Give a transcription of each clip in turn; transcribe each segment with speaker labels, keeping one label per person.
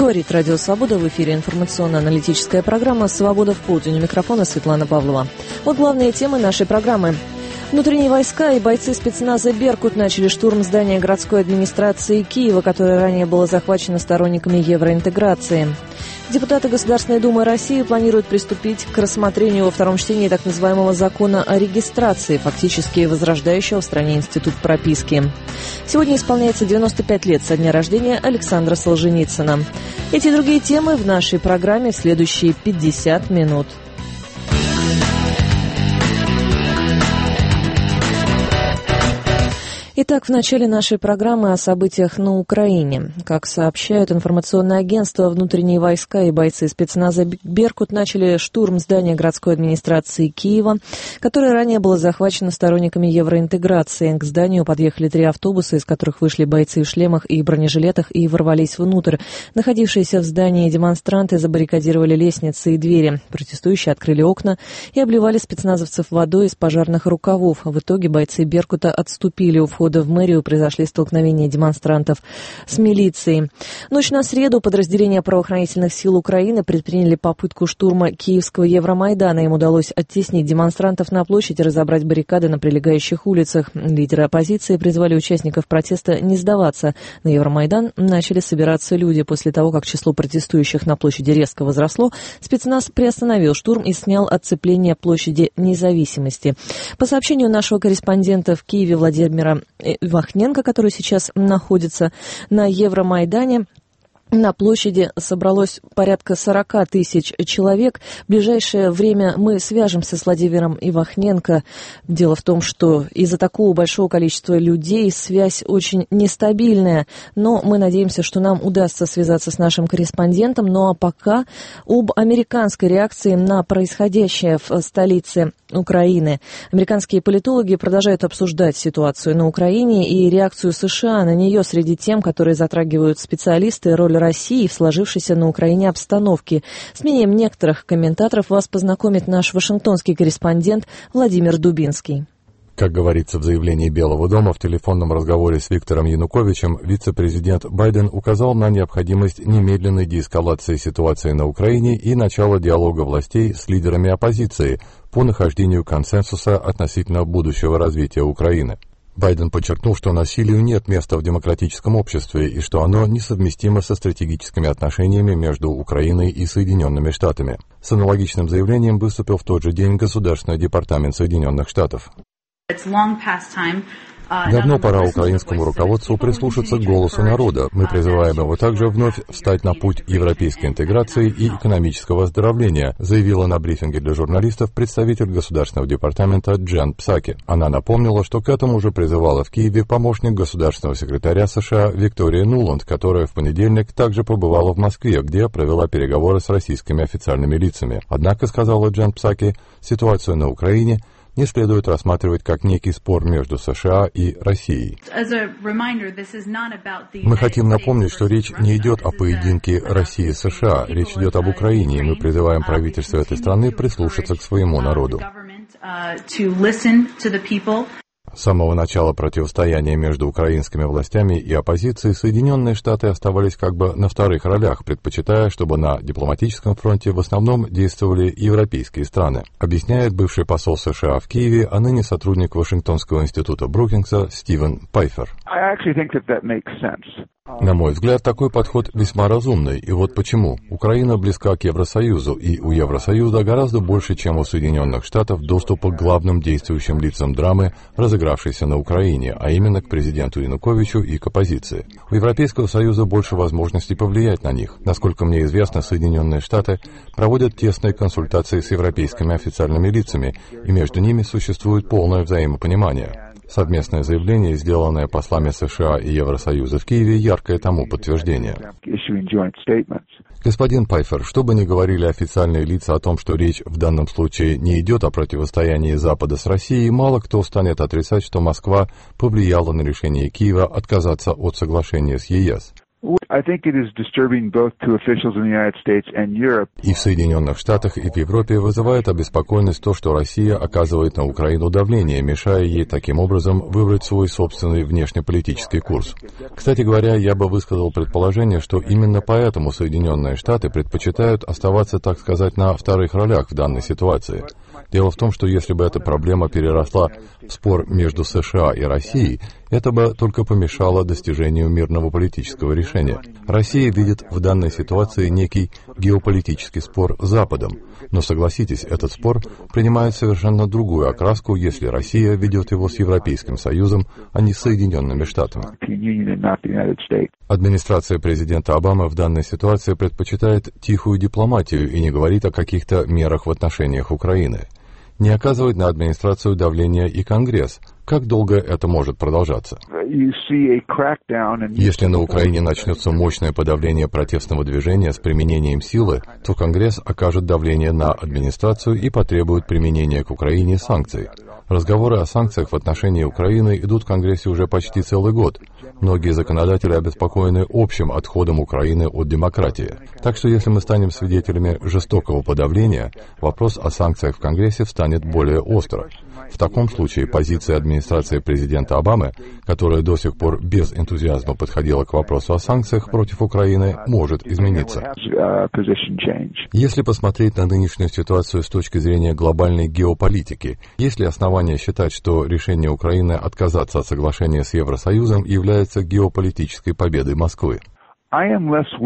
Speaker 1: Говорит Радио Свобода, в эфире информационно-аналитическая программа «Свобода в полдень». У микрофона Светлана Павлова. Вот главные темы нашей программы. Внутренние войска и бойцы спецназа «Беркут» начали штурм здания городской администрации Киева, которое ранее было захвачено сторонниками евроинтеграции. Депутаты Государственной Думы России планируют приступить к рассмотрению во втором чтении так называемого закона о регистрации, фактически возрождающего в стране институт прописки. Сегодня исполняется 95 лет со дня рождения Александра Солженицына. Эти и другие темы в нашей программе в следующие 50 минут. Итак, в начале нашей программы о событиях на Украине. Как сообщают информационное агентство, внутренние войска и бойцы спецназа «Беркут» начали штурм здания городской администрации Киева, которое ранее было захвачено сторонниками евроинтеграции. К зданию подъехали 3 автобуса, из которых вышли бойцы в шлемах и бронежилетах и ворвались внутрь. Находившиеся в здании демонстранты забаррикадировали лестницы и двери. Протестующие открыли окна и обливали спецназовцев водой из пожарных рукавов. В итоге бойцы «Беркута» отступили. У входа в мэрию произошли столкновения демонстрантов с милицией. Ночь на среду подразделения правоохранительных сил Украины предприняли попытку штурма киевского Евромайдана. Им удалось оттеснить демонстрантов на площадь и разобрать баррикады на прилегающих улицах. Лидеры оппозиции призвали участников протеста не сдаваться. На Евромайдан начали собираться люди. После того, как число протестующих на площади резко возросло, спецназ приостановил штурм и снял оцепление площади Независимости. По сообщению нашего корреспондента в Киеве Владимира Ивахненко, который сейчас находится на Евромайдане, на площади собралось порядка 40 тысяч человек. В ближайшее время мы свяжемся с Владимиром Ивахненко. Дело в том, что из-за такого большого количества людей связь очень нестабильная. Но мы надеемся, что нам удастся связаться с нашим корреспондентом. Ну а пока об американской реакции на происходящее в столице Украины. Американские политологи продолжают обсуждать ситуацию на Украине и реакцию США на нее среди тем, которые затрагивают специалисты, роль России в сложившейся на Украине обстановке. С мнением некоторых комментаторов вас познакомит наш вашингтонский корреспондент Владимир Дубинский.
Speaker 2: Как говорится в заявлении Белого дома, в телефонном разговоре с Виктором Януковичем вице-президент Байден указал на необходимость немедленной деэскалации ситуации на Украине и начала диалога властей с лидерами оппозиции по нахождению консенсуса относительно будущего развития Украины. Байден подчеркнул, что насилию нет места в демократическом обществе и что оно несовместимо со стратегическими отношениями между Украиной и Соединенными Штатами. С аналогичным заявлением выступил в тот же день Государственный департамент Соединенных Штатов. Давно пора украинскому руководству прислушаться к голосу народа. Мы призываем его также вновь встать на путь европейской интеграции и экономического оздоровления, заявила на брифинге для журналистов представитель Государственного департамента Джен Псаки. Она напомнила, что к этому уже призывала в Киеве помощник государственного секретаря США Виктория Нуланд, которая в понедельник также побывала в Москве, где провела переговоры с российскими официальными лицами. Однако, сказала Джен Псаки, ситуацию на Украине не следует рассматривать как некий спор между США и Россией. Мы хотим напомнить, что речь не идет о поединке России и США, речь идет об Украине, и мы призываем правительство этой страны прислушаться к своему народу. С самого начала противостояния между украинскими властями и оппозицией Соединенные Штаты оставались как бы на вторых ролях, предпочитая, чтобы на дипломатическом фронте в основном действовали европейские страны, объясняет бывший посол США в Киеве, а ныне сотрудник Вашингтонского института Брукингса Стивен Пайфер. На мой взгляд, такой подход весьма разумный, и вот почему. Украина близка к Евросоюзу, и у Евросоюза гораздо больше, чем у Соединенных Штатов, доступа к главным действующим лицам драмы, разыгравшейся на Украине, а именно к президенту Януковичу и к оппозиции. У Европейского Союза больше возможностей повлиять на них. Насколько мне известно, Соединенные Штаты проводят тесные консультации с европейскими официальными лицами, и между ними существует полное взаимопонимание. Совместное заявление, сделанное послами США и Евросоюза в Киеве, яркое тому подтверждение. Господин Пайфер, что бы ни говорили официальные лица о том, что речь в данном случае не идет о противостоянии Запада с Россией, мало кто станет отрицать, что Москва повлияла на решение Киева отказаться от соглашения с ЕС. И в Соединенных Штатах, и в Европе вызывает обеспокоенность то, что Россия оказывает на Украину давление, мешая ей таким образом выбрать свой собственный внешнеполитический курс. Кстати говоря, я бы высказал предположение, что именно поэтому Соединенные Штаты предпочитают оставаться, так сказать, на вторых ролях в данной ситуации. Дело в том, что если бы эта проблема переросла в спор между США и Россией, это бы только помешало достижению мирного политического решения. Россия видит в данной ситуации некий геополитический спор с Западом. Но согласитесь, этот спор принимает совершенно другую окраску, если Россия ведет его с Европейским Союзом, а не с Соединенными Штатами. Администрация президента Обамы в данной ситуации предпочитает тихую дипломатию и не говорит о каких-то мерах в отношениях Украины. Не оказывает на администрацию давления и Конгресс. Как долго это может продолжаться? Если на Украине начнется мощное подавление протестного движения с применением силы, то Конгресс окажет давление на администрацию и потребует применения к Украине санкций. Разговоры о санкциях в отношении Украины идут в Конгрессе уже почти целый год. Многие законодатели обеспокоены общим отходом Украины от демократии. Так что если мы станем свидетелями жестокого подавления, вопрос о санкциях в Конгрессе встанет более остро. В таком случае позиция администрации президента Обамы, которая до сих пор без энтузиазма подходила к вопросу о санкциях против Украины, может измениться. Если посмотреть на нынешнюю ситуацию с точки зрения глобальной геополитики, есть ли основания считать, что решение Украины отказаться от соглашения с Евросоюзом является геополитической победой Москвы? Я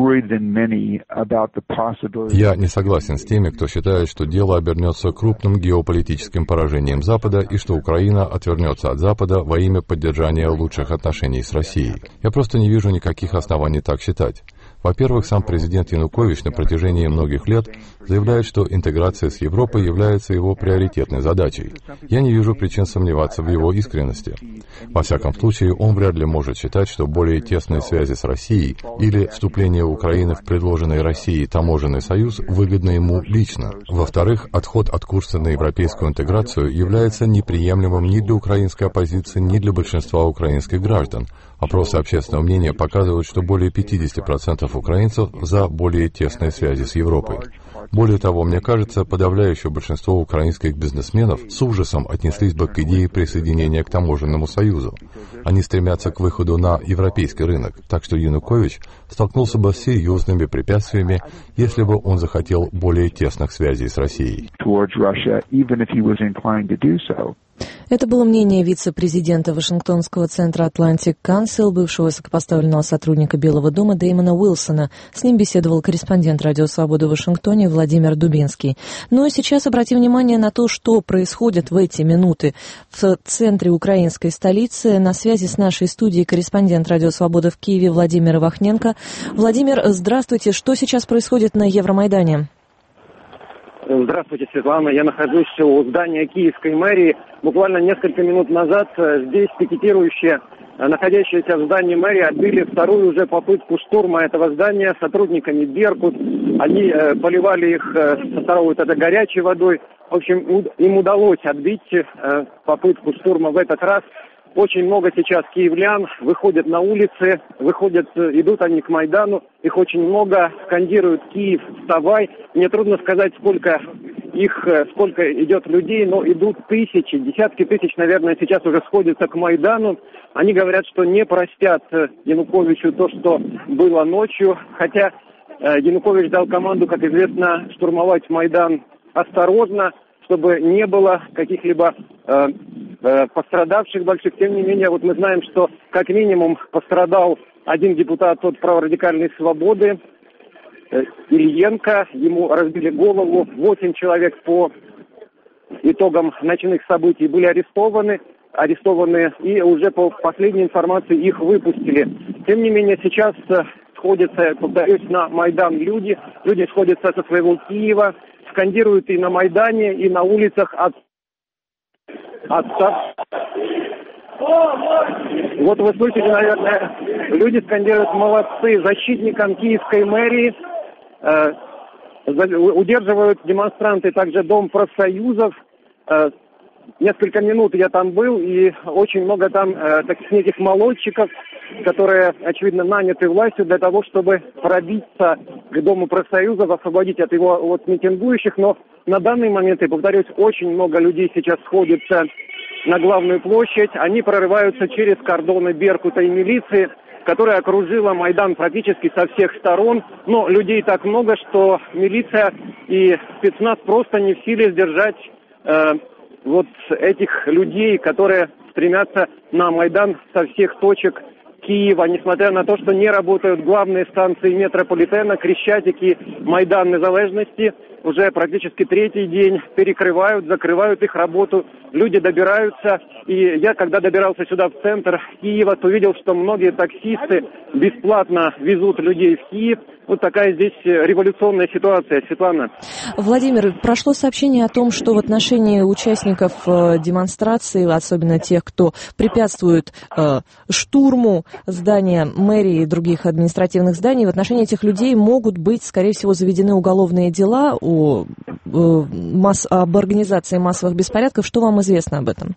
Speaker 2: не согласен с теми, кто считает, что дело обернется крупным геополитическим поражением Запада и что Украина отвернется от Запада во имя поддержания лучших отношений с Россией. Я просто не вижу никаких оснований так считать. Во-первых, сам президент Янукович на протяжении многих лет заявляет, что интеграция с Европой является его приоритетной задачей. Я не вижу причин сомневаться в его искренности. Во всяком случае, он вряд ли может считать, что более тесные связи с Россией или вступление Украины в предложенный Россией таможенный союз выгодно ему лично. Во-вторых, отход от курса на европейскую интеграцию является неприемлемым ни для украинской оппозиции, ни для большинства украинских граждан. Опросы общественного мнения показывают, что более 50% украинцев за более тесные связи с Европой. Более того, мне кажется, подавляющее большинство украинских бизнесменов с ужасом отнеслись бы к идее присоединения к таможенному союзу. Они стремятся к выходу на европейский рынок, так что Янукович столкнулся бы с серьезными препятствиями, если бы он захотел более тесных связей с Россией.
Speaker 1: Это было мнение вице-президента Вашингтонского центра Atlantic Council, бывшего высокопоставленного сотрудника Белого дома Дэймона Уилсона. С ним беседовал корреспондент «Радио Свобода» в Вашингтоне Владимир Дубинский. Ну и сейчас обратим внимание на то, что происходит в эти минуты в центре украинской столицы. На связи с нашей студией корреспондент «Радио Свобода» в Киеве Владимир Ивахненко. Владимир, здравствуйте. Что сейчас происходит на Евромайдане?
Speaker 3: Здравствуйте, Светлана. Я нахожусь у здания Киевской мэрии. Буквально несколько минут назад здесь пикетирующие, находящиеся в здании мэрии, отбили вторую уже попытку штурма этого здания сотрудниками «Беркут». Они поливали их со второго этажа горячей водой. В общем, им удалось отбить попытку штурма в этот раз. Очень много сейчас киевлян выходят на улицы, идут они к Майдану, их очень много, скандируют «Киев, вставай». Мне трудно сказать, сколько идет людей, но идут тысячи, десятки тысяч, наверное, сейчас уже сходятся к Майдану. Они говорят, что не простят Януковичу то, что было ночью, хотя Янукович дал команду, как известно, штурмовать Майдан осторожно, чтобы не было каких-либо пострадавших больших. Тем не менее, вот мы знаем, что как минимум пострадал один депутат от праворадикальной «Свободы», Ильенко. Ему разбили голову. 8 человек по итогам ночных событий были арестованы, и уже по последней информации их выпустили. Тем не менее, сейчас сходятся, повторюсь, на Майдан люди сходятся со своего Киева, скандируют и на Майдане, и на улицах Вот вы слышите, наверное, люди скандируют «молодцы» защитникам киевской мэрии. Удерживают демонстранты также Дом профсоюзов. несколько минут я там был, и очень много там таких неких молодчиков, которые, очевидно, наняты властью для того, чтобы пробиться к Дому профсоюзов, освободить от его от митингующих. Но на данный момент, я повторюсь, очень много людей сейчас сходится на главную площадь. Они прорываются через кордоны Беркута и милиции, которая окружила Майдан практически со всех сторон. Но людей так много, что милиция и спецназ просто не в силе сдержать вот этих людей, которые стремятся на Майдан со всех точек Киева, несмотря на то, что не работают главные станции метрополитена, Крещатик и Майдан Незалежности. Уже практически третий день перекрывают, закрывают их работу. Люди добираются. И я, когда добирался сюда, в центр Киева, то видел, что многие таксисты бесплатно везут людей в Киев. Вот такая здесь революционная ситуация. Светлана.
Speaker 1: Владимир, прошло сообщение о том, что в отношении участников демонстрации, особенно тех, кто препятствует штурму здания мэрии и других административных зданий, в отношении этих людей могут быть, скорее всего, заведены уголовные дела об организации массовых беспорядков. Что вам известно об этом?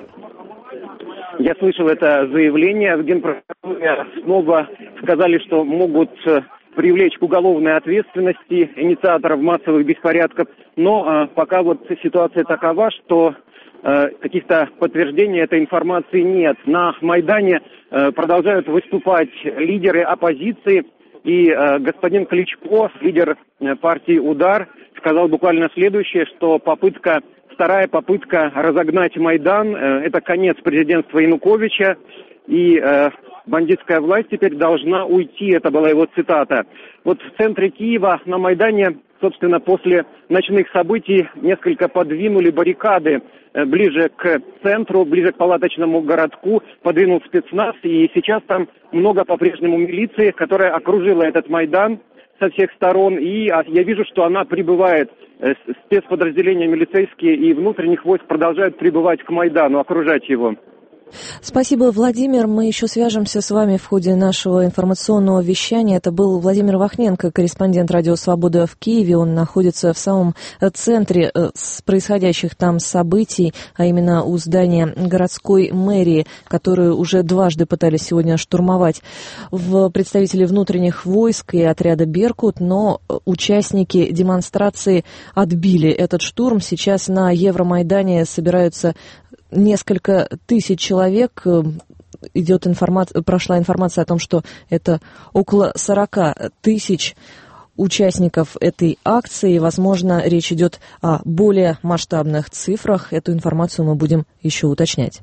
Speaker 3: Я слышал это заявление. В Генпрокуратуре снова сказали, что могут привлечь к уголовной ответственности инициаторов массовых беспорядков. Но пока вот ситуация такова, что каких-то подтверждений этой информации нет. На Майдане продолжают выступать лидеры оппозиции. И господин Кличко, лидер партии «Удар», сказал буквально следующее, что вторая попытка разогнать Майдан – это конец президентства Януковича, и бандитская власть теперь должна уйти. Это была его цитата. Вот в центре Киева на Майдане, собственно, после ночных событий несколько подвинули баррикады ближе к центру, ближе к палаточному городку, подвинул спецназ, и сейчас там много по-прежнему милиции, которая окружила этот Майдан со всех сторон, и я вижу, что она прибывает, спецподразделения милицейские и внутренних войск продолжают прибывать к Майдану, окружать его.
Speaker 1: Спасибо, Владимир. Мы еще свяжемся с вами в ходе нашего информационного вещания. Это был Владимир Вахненко, корреспондент «Радио Свобода» в Киеве. Он находится в самом центре происходящих там событий, а именно у здания городской мэрии, которую уже дважды пытались сегодня штурмовать представители внутренних войск и отряда «Беркут», но участники демонстрации отбили этот штурм. Сейчас на Евромайдане собираются несколько тысяч человек. Прошла информация о том, что это около 40 тысяч участников этой акции. Возможно, речь идет о более масштабных цифрах. Эту информацию мы будем еще уточнять.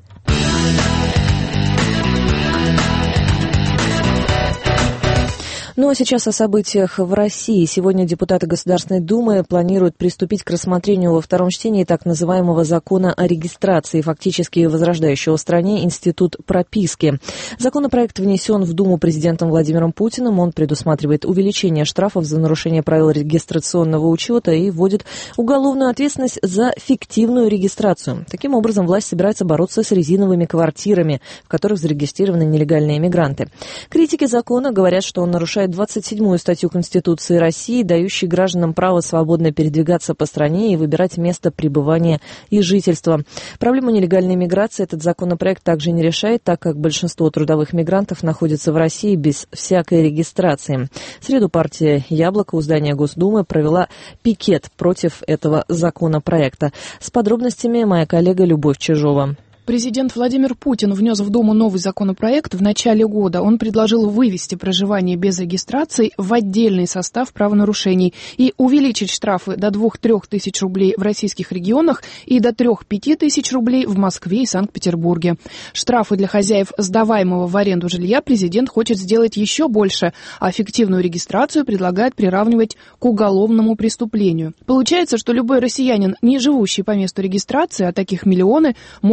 Speaker 1: Ну а сейчас о событиях в России. Сегодня депутаты Государственной Думы планируют приступить к рассмотрению во втором чтении так называемого закона о регистрации, фактически возрождающего в стране институт прописки. Законопроект внесен в Думу президентом Владимиром Путиным. Он предусматривает увеличение штрафов за нарушение правил регистрационного учета и вводит уголовную ответственность за фиктивную регистрацию. Таким образом, власть собирается бороться с резиновыми квартирами, в которых зарегистрированы нелегальные мигранты. Критики закона говорят, что он нарушает 27-ю статью Конституции России, дающей гражданам право свободно передвигаться по стране и выбирать место пребывания и жительства. Проблему нелегальной миграции этот законопроект также не решает, так как большинство трудовых мигрантов находится в России без всякой регистрации. В среду партия «Яблоко» у здания Госдумы провела пикет против этого законопроекта. С подробностями моя коллега Любовь Чижова.
Speaker 4: Президент Владимир Путин внес в Думу новый законопроект в начале года. Он предложил вывести проживание без регистрации в отдельный состав правонарушений и увеличить штрафы до 2-3 тысяч рублей в российских регионах и до 3-5 тысяч рублей в Москве и Санкт-Петербурге. Штрафы для хозяев сдаваемого в аренду жилья президент хочет сделать еще больше, а фиктивную регистрацию предлагает приравнивать к уголовному преступлению. Получается, что любой россиянин, не живущий по месту регистрации, а таких миллионы, может быть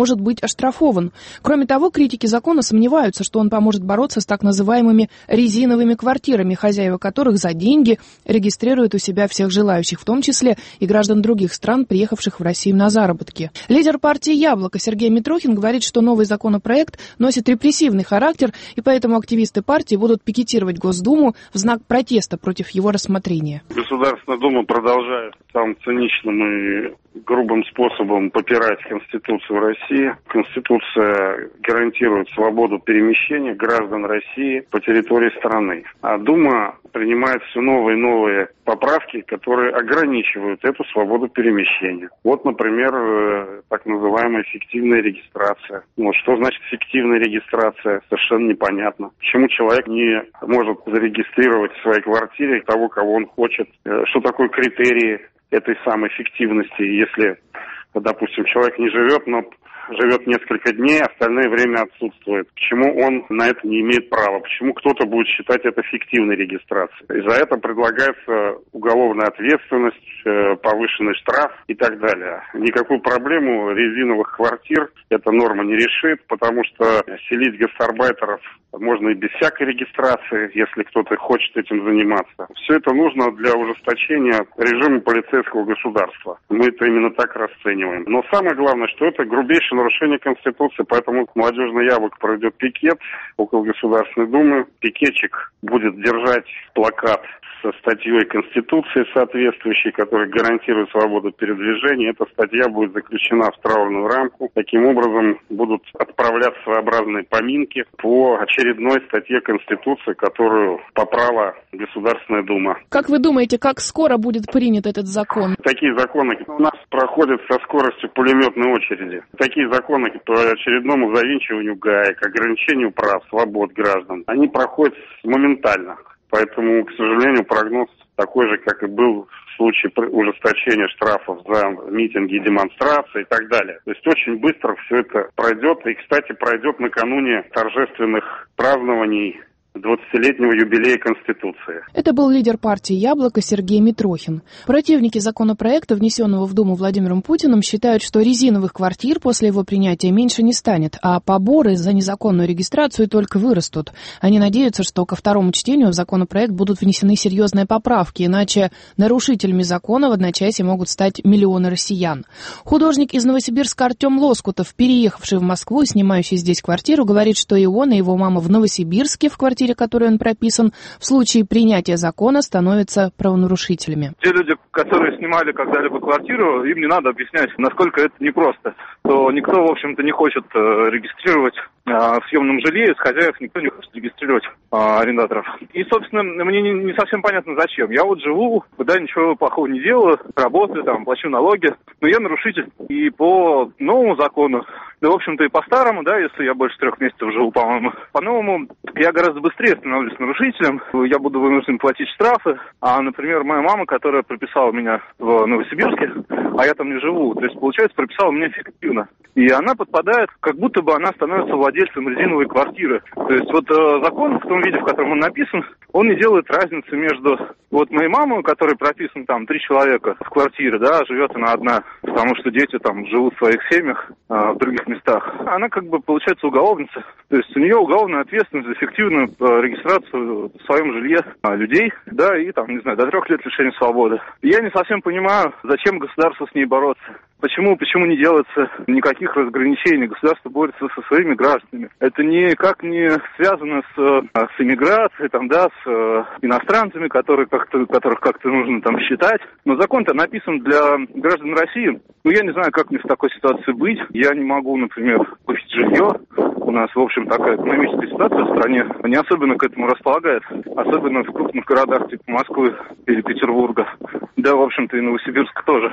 Speaker 4: оштрафован. Кроме того, критики закона сомневаются, что он поможет бороться с так называемыми резиновыми квартирами, хозяева которых за деньги регистрируют у себя всех желающих, в том числе и граждан других стран, приехавших в Россию на заработки. Лидер партии «Яблоко» Сергей Митрохин говорит, что новый законопроект носит репрессивный характер, и поэтому активисты партии будут пикетировать Госдуму в знак протеста против его рассмотрения.
Speaker 5: Государственная Дума продолжает самым циничным и грубым способом попирать Конституцию России. Конституция гарантирует свободу перемещения граждан России по территории страны. А Дума принимает все новые и новые поправки, которые ограничивают эту свободу перемещения. Вот, например, так называемая фиктивная регистрация. Что значит фиктивная регистрация? Совершенно непонятно. Почему человек не может зарегистрировать в своей квартире того, кого он хочет? Что такое критерии этой самой фиктивности, если, допустим, человек не живет, но живет несколько дней, остальное время отсутствует. Почему он на это не имеет права? Почему кто-то будет считать это фиктивной регистрацией? И за это предлагается уголовная ответственность, повышенный штраф и так далее. Никакую проблему резиновых квартир эта норма не решит, потому что селить гастарбайтеров можно и без всякой регистрации, если кто-то хочет этим заниматься. Все это нужно для ужесточения режима полицейского государства. Мы это именно так расцениваем. Но самое главное, что это грубейшее нарушение Конституции, поэтому «Молодежный яблоко» проведет пикет около Государственной Думы. Пикетчик будет держать плакат со статьей Конституции соответствующей, которая гарантирует свободу передвижения. Эта статья будет заключена в траурную рамку. Таким образом будут отправляться своеобразные поминки по очередной статье Конституции, которую поправила Государственная Дума.
Speaker 4: Как вы думаете, как скоро будет принят этот закон?
Speaker 5: Такие законы у нас проходят со скоростью пулеметной очереди. Такие законы по очередному завинчиванию гаек, ограничению прав, свобод граждан, они проходят моментально. Поэтому, к сожалению, прогноз такой же, как и был в случае ужесточения штрафов за митинги и демонстрации и так далее. То есть очень быстро все это пройдет. И, кстати, пройдет накануне торжественных празднований 20-летнего юбилея Конституции.
Speaker 4: Это был лидер партии «Яблоко» Сергей Митрохин. Противники законопроекта, внесенного в Думу Владимиром Путиным, считают, что резиновых квартир после его принятия меньше не станет, а поборы за незаконную регистрацию только вырастут. Они надеются, что ко второму чтению в законопроект будут внесены серьезные поправки, иначе нарушителями закона в одночасье могут стать миллионы россиян. Художник из Новосибирска Артем Лоскутов, переехавший в Москву и снимающий здесь квартиру, говорит, что и он, и его мама в Новосибирске в квартире, которой он прописан, в случае принятия закона становятся правонарушителями.
Speaker 6: Те люди, которые снимали когда-либо квартиру, им не надо объяснять, насколько это непросто. То никто, в общем-то, не хочет регистрировать в съемном жилье, из хозяев никто не хочет регистрировать арендаторов. И, собственно, мне не совсем понятно, зачем. Я вот живу, да, ничего плохого не делаю, работаю, там, плачу налоги, но я нарушитель. И по новому закону, да, в общем-то, и по старому, да, если я больше 3 месяцев живу, по-моему, по-новому я гораздо быстрее становлюсь нарушителем, я буду вынужден платить штрафы. А, например, моя мама, которая прописала меня в Новосибирске, а я там не живу, то есть, получается, прописала меня фиктивно. И она подпадает, как будто бы она становится владельцем резиновой квартиры. То есть вот закон в том виде, в котором он написан, он не делает разницы между вот моей мамой, которой прописан там 3 человека в квартире, да, живет она одна, потому что дети там живут в своих семьях в других местах. Она как бы получается уголовница. То есть у нее уголовная ответственность за фиктивную регистрацию в своем жилье людей, да, и там, не знаю, до 3 лет лишения свободы. И я не совсем понимаю, зачем государству с ней бороться. Почему не делается никаких разграничений? Государство борется со своими гражданами. Это никак не связано с иммиграцией, там, да, с иностранцами, которых как-то нужно там считать. Но закон-то написан для граждан России. Ну, я не знаю, как мне в такой ситуации быть. Я не могу, например, купить жилье. У нас, в общем, такая экономическая ситуация в стране не особенно к этому располагает. Особенно в крупных городах типа Москвы или Петербурга. Да, в общем-то, и Новосибирск тоже.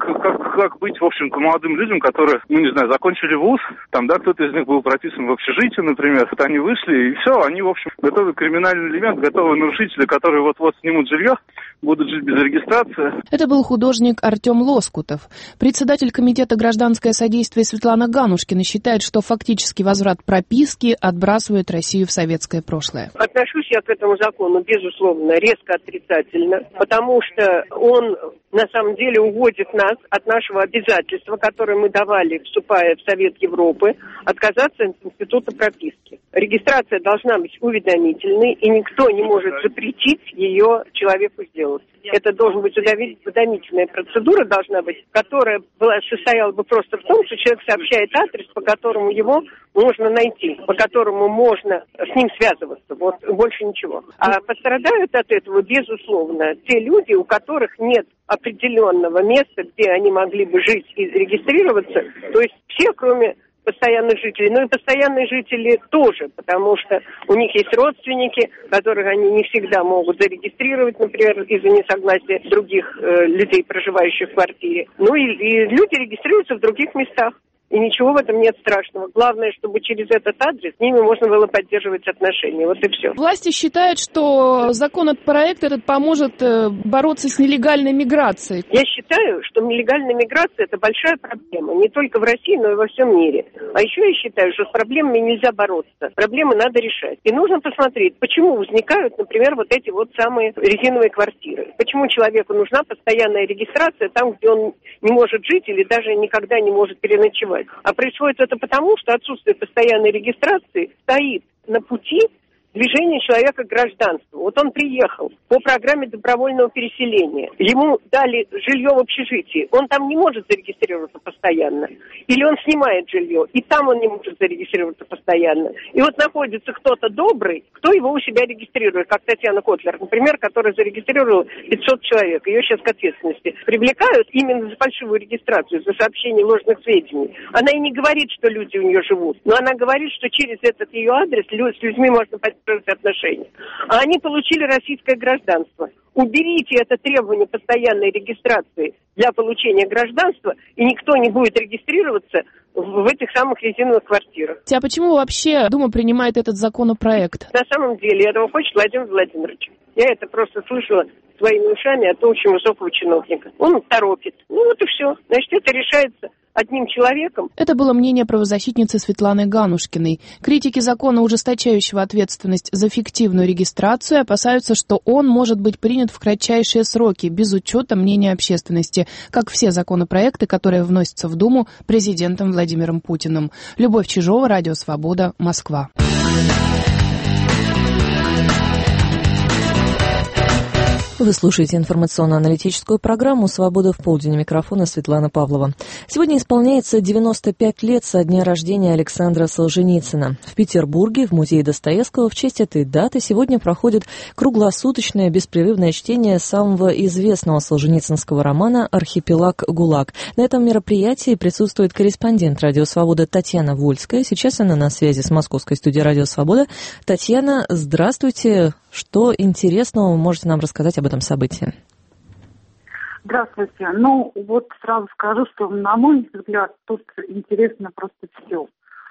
Speaker 6: Как быть, в общем-то, молодым людям, которые, ну, не знаю, закончили вуз, там, да, кто-то из них был прописан в общежитии, например, вот они вышли, и все, они, в общем, готовы криминальный элемент, готовы нарушители, которые вот-вот снимут жилье, будут жить без регистрации.
Speaker 4: Это был художник Артем Лоскутов. Председатель комитета «Гражданское содействие» Светлана Ганушкина считает, что фактически возврат прописки отбрасывает Россию в советское прошлое.
Speaker 7: Отношусь я к этому закону, безусловно, резко отрицательно, потому что он он на самом деле уводит нас от нашего обязательства, которое мы давали, вступая в Совет Европы, отказаться от института прописки. Регистрация должна быть уведомительной, и никто не может запретить ее человеку сделать. Это должна быть уведомительная процедура, должна быть, которая состояла бы просто в том, что человек сообщает адрес, по которому его можно найти, по которому можно с ним связываться. Вот больше ничего. А пострадают от этого, безусловно, те люди, у которых нет определенного места, где они могли бы жить и регистрироваться. То есть все, кроме постоянных жителей. Ну и постоянные жители тоже, потому что у них есть родственники, которых они не всегда могут зарегистрировать, например, из-за несогласия других людей, проживающих в квартире. Ну и люди регистрируются в других местах. И ничего в этом нет страшного. Главное, чтобы через этот адрес с ними можно было поддерживать отношения. Вот и все.
Speaker 4: Власти считают, что законопроект этот поможет бороться с нелегальной миграцией.
Speaker 7: Я считаю, что нелегальная миграция – это большая проблема. Не только в России, но и во всем мире. А еще я считаю, что с проблемами нельзя бороться. Проблемы надо решать. И нужно посмотреть, почему возникают, например, вот эти вот самые резиновые квартиры. Почему человеку нужна постоянная регистрация там, где он не может жить или даже никогда не может переночевать. А происходит это потому, что отсутствие постоянной регистрации стоит на пути движения человека к гражданству. Вот он приехал по программе добровольного переселения. Ему дали жилье в общежитии. Он там не может зарегистрироваться постоянно. Или он снимает жилье, и там он не может зарегистрироваться постоянно. И вот находится кто-то добрый, кто его у себя регистрирует, как Татьяна Котлер, например, которая зарегистрировала 500 человек. Ее сейчас к ответственности привлекают именно за фальшивую регистрацию, за сообщение ложных сведений. Она и не говорит, что люди у нее живут, но она говорит, что через этот ее адрес с людьми можно поддерживать отношения. А они получили российское гражданство. Уберите это требование постоянной регистрации для получения гражданства, и никто не будет регистрироваться в этих самых резиновых квартирах.
Speaker 4: А почему вообще Дума принимает этот законопроект?
Speaker 7: На самом деле этого хочет Владимир Владимирович. Я это просто слышала своими ушами от очень высокого чиновника. Он торопит. Ну вот и все. Значит, это решается одним человеком.
Speaker 4: Это было мнение правозащитницы Светланы Ганушкиной. Критики закона, ужесточающего ответственность за фиктивную регистрацию, опасаются, что он может быть принят в кратчайшие сроки, без учета мнения общественности, как все законопроекты, которые вносятся в Думу президентом Владимиром Путиным. Любовь Чижова, Радио Свобода, Москва.
Speaker 1: Вы слушаете информационно-аналитическую программу «Свобода в полдень». Микрофона Светлана Павлова. Сегодня исполняется 95 лет со дня рождения Александра Солженицына. В Петербурге, в музее Достоевского, в честь этой даты сегодня проходит круглосуточное беспрерывное чтение самого известного солженицынского романа «Архипелаг ГУЛАГ». На этом мероприятии присутствует корреспондент «Радио Свобода» Татьяна Вольская. Сейчас она на связи с московской студией «Радио Свобода». Татьяна, здравствуйте. Что интересного вы можете нам рассказать об этом событии?
Speaker 8: Здравствуйте. Ну, вот сразу скажу, что, на мой взгляд, тут интересно просто все.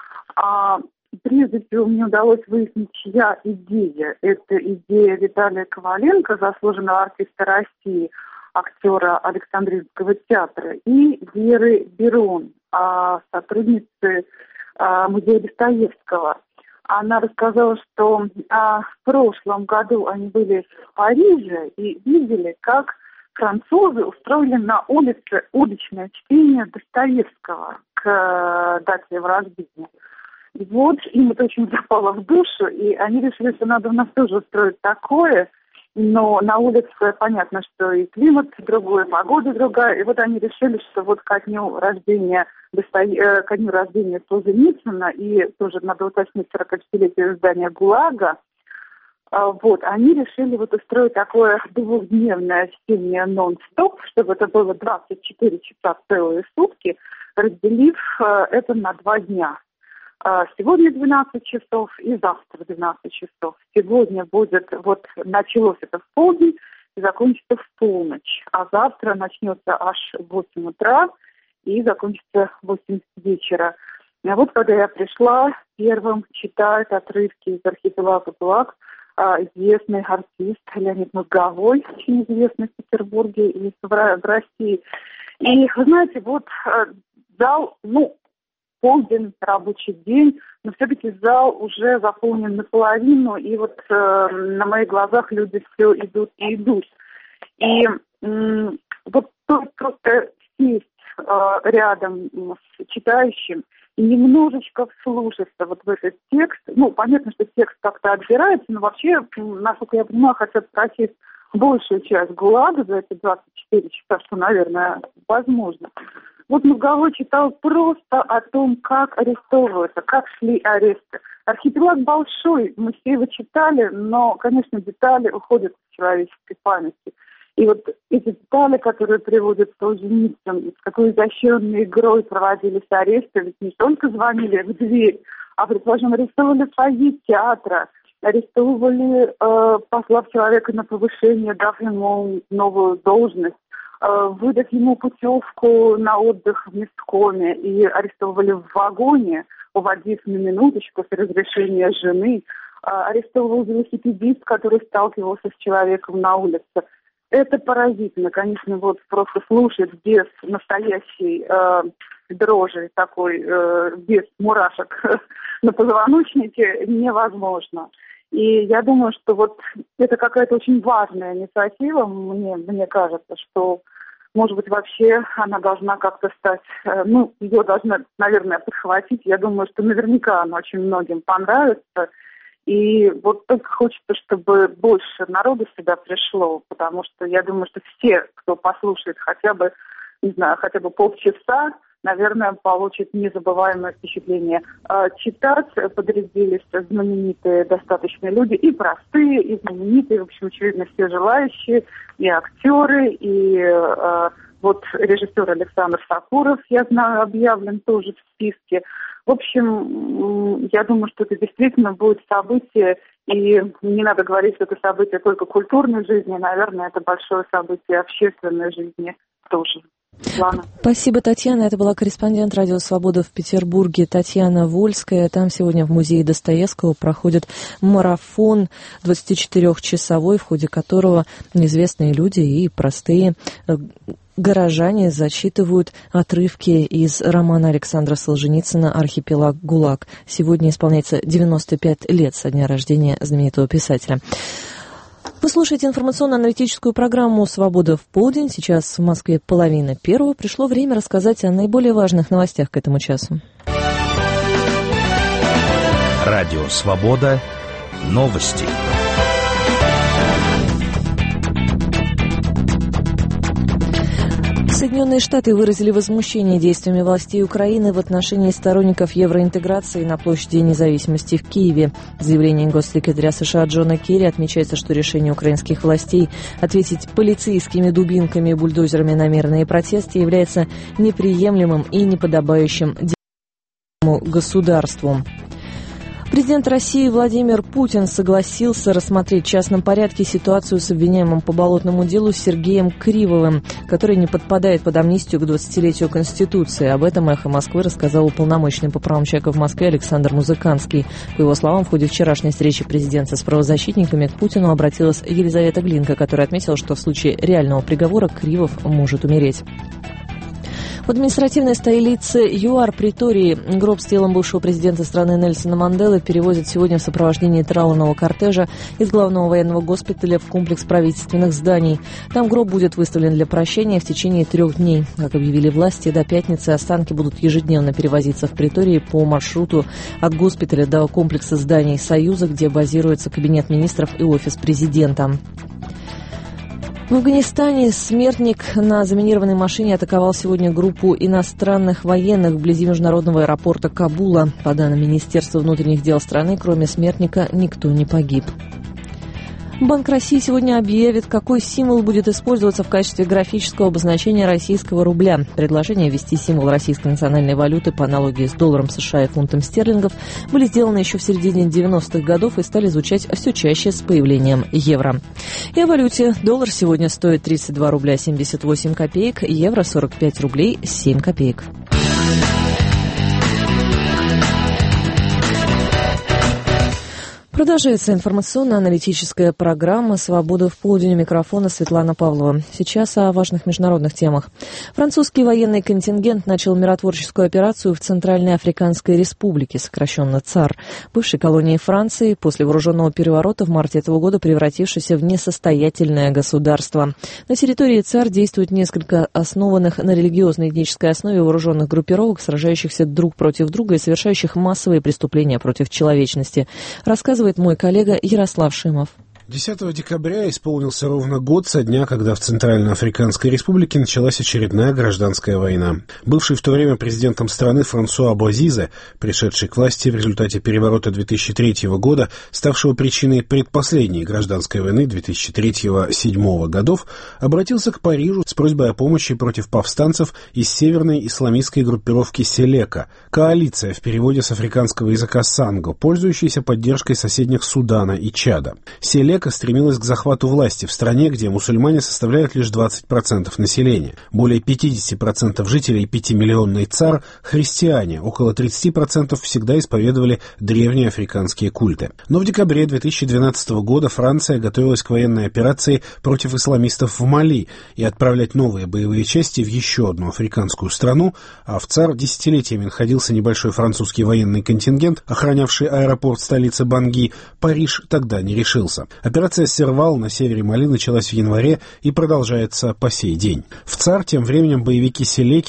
Speaker 8: Прежде всего, мне удалось выяснить, чья идея. Это идея Виталия Коваленко, заслуженного артиста России, актера Александринского театра, и Веры Берон, сотрудницы музея Достоевского. Она рассказала, что в прошлом году они были в Париже и видели, как французы устроили на улице уличное чтение Достоевского к дате его рождения. И вот им это очень запало в душу, и они решили, что надо у нас тоже устроить такое, но на улице понятно, что и климат другой, и погода другая, и вот они решили, что вот ко дню рождения Солженицына и тоже надо уточнить 45-летие издания ГУЛАГа, вот, они решили вот устроить такое двухдневное чтение нон-стоп, чтобы это было 24 часа целые сутки, разделив это на 2 дня. Сегодня 12 часов и завтра 12 часов. Сегодня будет, вот началось это в полдень и закончится в полночь, а завтра начнется аж в 8 утра и закончится в 8 вечера. А вот когда я пришла, первым читает отрывки из «Архипелага ГУЛАГ» известный артист Леонид Мозговой, очень известный в Петербурге и в России. И, вы знаете, вот зал, полдень, рабочий день, но все-таки зал уже заполнен наполовину, и вот на моих глазах люди все идут и идут. И Вот просто сесть рядом с читающим и немножечко вслушаться вот в этот текст. Ну, понятно, что текст как-то отбирается, но вообще, насколько я понимаю, хотят просить большую часть ГУЛАГа за эти 24 часа, что, наверное, возможно. Вот Мозговой читал просто о том, как арестовываются, как шли аресты. Архипелаг большой, мы все его читали, но, конечно, детали уходят в человеческой памяти. И вот эти детали, которые приводят Солженицын, с какой изощренной игрой проводились аресты, ведь не только звонили в дверь, а, предположим, арестовывали фойе театра, арестовывали, послав человека на повышение, дав ему новую должность, выдав ему путевку на отдых в месткоме и арестовывали в вагоне, уводив на минуточку с разрешения жены, арестовывал велосипедист, который сталкивался с человеком на улице. Это поразительно, конечно, вот просто слушать без настоящей дрожи такой, без мурашек на позвоночнике невозможно. И я думаю, что вот это какая-то очень важная инициатива, мне кажется, что, может быть, вообще она должна как-то стать, ее должна, наверное, подхватить. Я думаю, что наверняка она очень многим понравится. И вот только хочется, чтобы больше народу сюда пришло, потому что я думаю, что все, кто послушает хотя бы полчаса, наверное, получат незабываемое впечатление. Читать подрядились знаменитые достаточно люди, и простые, и знаменитые, в общем, очевидно, все желающие, и актеры, и вот режиссер Александр Сакуров, я знаю, объявлен тоже в списке. В общем, я думаю, что это действительно будет событие, и не надо говорить, что это событие только культурной жизни, наверное, это большое событие общественной жизни тоже. Лана.
Speaker 1: Спасибо, Татьяна. Это была корреспондент «Радио Свобода» в Петербурге Татьяна Вольская. Там сегодня в музее Достоевского проходит марафон 24-часовой, в ходе которого известные люди и простые горожане зачитывают отрывки из романа Александра Солженицына «Архипелаг ГУЛАГ». Сегодня исполняется 95 лет со дня рождения знаменитого писателя. Вы слушаете информационно-аналитическую программу «Свобода в полдень». Сейчас в Москве 12:30. Пришло время рассказать о наиболее важных новостях к этому часу.
Speaker 9: Радио «Свобода». Новости.
Speaker 1: Соединенные Штаты выразили возмущение действиями властей Украины в отношении сторонников евроинтеграции на площади Независимости в Киеве. В заявлении госсекретаря США Джона Керри отмечается, что решение украинских властей ответить полицейскими дубинками и бульдозерами на мирные протесты является неприемлемым и неподобающим государству. Президент России Владимир Путин согласился рассмотреть в частном порядке ситуацию с обвиняемым по болотному делу Сергеем Кривовым, который не подпадает под амнистию к 20-летию Конституции. Об этом «Эхо Москвы» рассказал уполномоченный по правам человека в Москве Александр Музыканский. По его словам, в ходе вчерашней встречи президента с правозащитниками к Путину обратилась Елизавета Глинка, которая отметила, что в случае реального приговора Кривов может умереть. В административной столице ЮАР Притории гроб с телом бывшего президента страны Нельсона Манделы перевозят сегодня в сопровождении траурного кортежа из главного военного госпиталя в комплекс правительственных зданий. Там гроб будет выставлен для прощения в течение 3 дней. Как объявили власти, до пятницы останки будут ежедневно перевозиться в Притории по маршруту от госпиталя до комплекса зданий Союза, где базируется кабинет министров и офис президента. В Афганистане смертник на заминированной машине атаковал сегодня группу иностранных военных вблизи международного аэропорта Кабула. По данным Министерства внутренних дел страны, кроме смертника, никто не погиб. Банк России сегодня объявит, какой символ будет использоваться в качестве графического обозначения российского рубля. Предложение ввести символ российской национальной валюты по аналогии с долларом США и фунтом стерлингов были сделаны еще в середине 90-х годов и стали звучать все чаще с появлением евро. И о валюте. Доллар сегодня стоит 32 рубля 78 копеек, евро 45 рублей 7 копеек. Продолжается информационно-аналитическая программа «Свобода в полдень». У микрофона Светлана Павлова. Сейчас о важных международных темах. Французский военный контингент начал миротворческую операцию в Центральной Африканской Республике, сокращенно ЦАР, бывшей колонии Франции, после вооруженного переворота в марте этого года превратившейся в несостоятельное государство. На территории ЦАР действует несколько основанных на религиозной и этнической основе вооруженных группировок, сражающихся друг против друга и совершающих массовые преступления против человечности. Рассказывает мой коллега Ярослав Шимов.
Speaker 10: 10 декабря исполнился ровно год со дня, когда в Центральноафриканской Республике началась очередная гражданская война. Бывший в то время президентом страны Франсуа Бозизе, пришедший к власти в результате переворота 2003 года, ставшего причиной предпоследней гражданской войны 2003-2007 годов, обратился к Парижу с просьбой о помощи против повстанцев из северной исламистской группировки Селека, коалиция в переводе с африканского языка Санго, пользующаяся поддержкой соседних Судана и Чада. Селека стремилась к захвату власти в стране, где мусульмане составляют лишь 20% населения. Более 50% жителей 5-миллионной ЦАР – христиане, около 30% всегда исповедовали древние африканские культы. Но в декабре 2012 года Франция готовилась к военной операции против исламистов в Мали и отправлять новые боевые части в еще одну африканскую страну, а в ЦАР десятилетиями находился небольшой французский военный контингент, охранявший аэропорт столицы Банги. Париж тогда не решился. Операция «Сервал» на севере Мали началась в январе и продолжается по сей день. В ЦАР тем временем боевики Селеки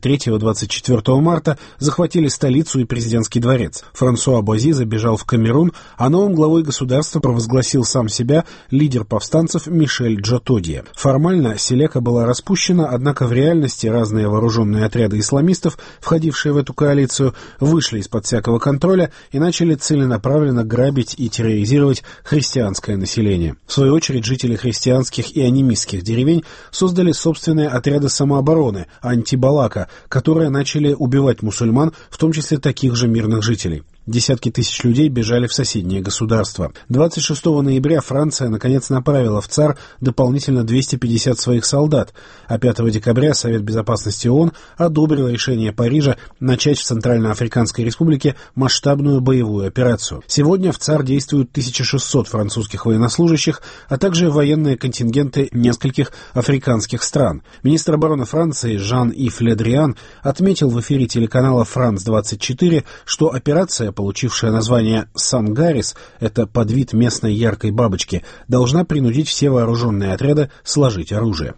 Speaker 10: 23-24 марта захватили столицу и президентский дворец. Франсуа Бозизе бежал в Камерун, а новым главой государства провозгласил сам себя лидер повстанцев Мишель Джотодье. Формально Селека была распущена, однако в реальности разные вооруженные отряды исламистов, входившие в эту коалицию, вышли из-под всякого контроля и начали целенаправленно грабить и терроризировать христианское населения. В свою очередь, жители христианских и анимистских деревень создали собственные отряды самообороны «Антибалака», которые начали убивать мусульман, в том числе таких же мирных жителей. Десятки тысяч людей бежали в соседние государства. 26 ноября Франция наконец направила в ЦАР дополнительно 250 своих солдат, а 5 декабря Совет Безопасности ООН одобрил решение Парижа начать в Центральноафриканской Республике масштабную боевую операцию. Сегодня в ЦАР действуют 1600 французских военнослужащих, а также военные контингенты нескольких африканских стран. Министр обороны Франции Жан-Ив Ле Дриан отметил в эфире телеканала «Франс-24», что операция, получившая название «Сангарис», это подвид местной яркой бабочки, должна принудить все вооруженные отряды сложить оружие.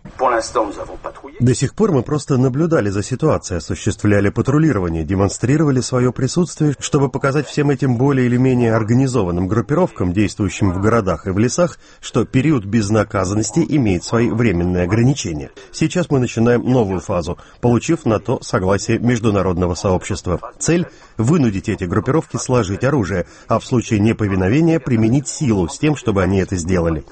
Speaker 11: До сих пор мы просто наблюдали за ситуацией, осуществляли патрулирование, демонстрировали свое присутствие, чтобы показать всем этим более или менее организованным группировкам, действующим в городах и в лесах, что период безнаказанности имеет свои временные ограничения. Сейчас мы начинаем новую фазу, получив на то согласие международного сообщества. Цель – вынудить эти группировки сложить оружие, а в случае неповиновения применить силу с тем, чтобы они это сделали.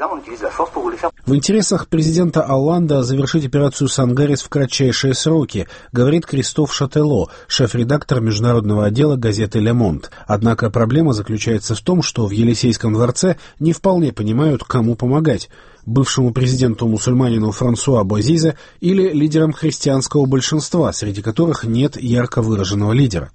Speaker 10: В интересах президента Олланда завершить операцию «Сангарис» в кратчайшие сроки, говорит Кристоф Шателло, шеф-редактор международного отдела газеты «Ле Монт». Однако проблема заключается в том, что в Елисейском дворце не вполне понимают, кому помогать – бывшему президенту-мусульманину Франсуа Бозизе или лидерам христианского большинства, среди которых нет ярко выраженного лидера.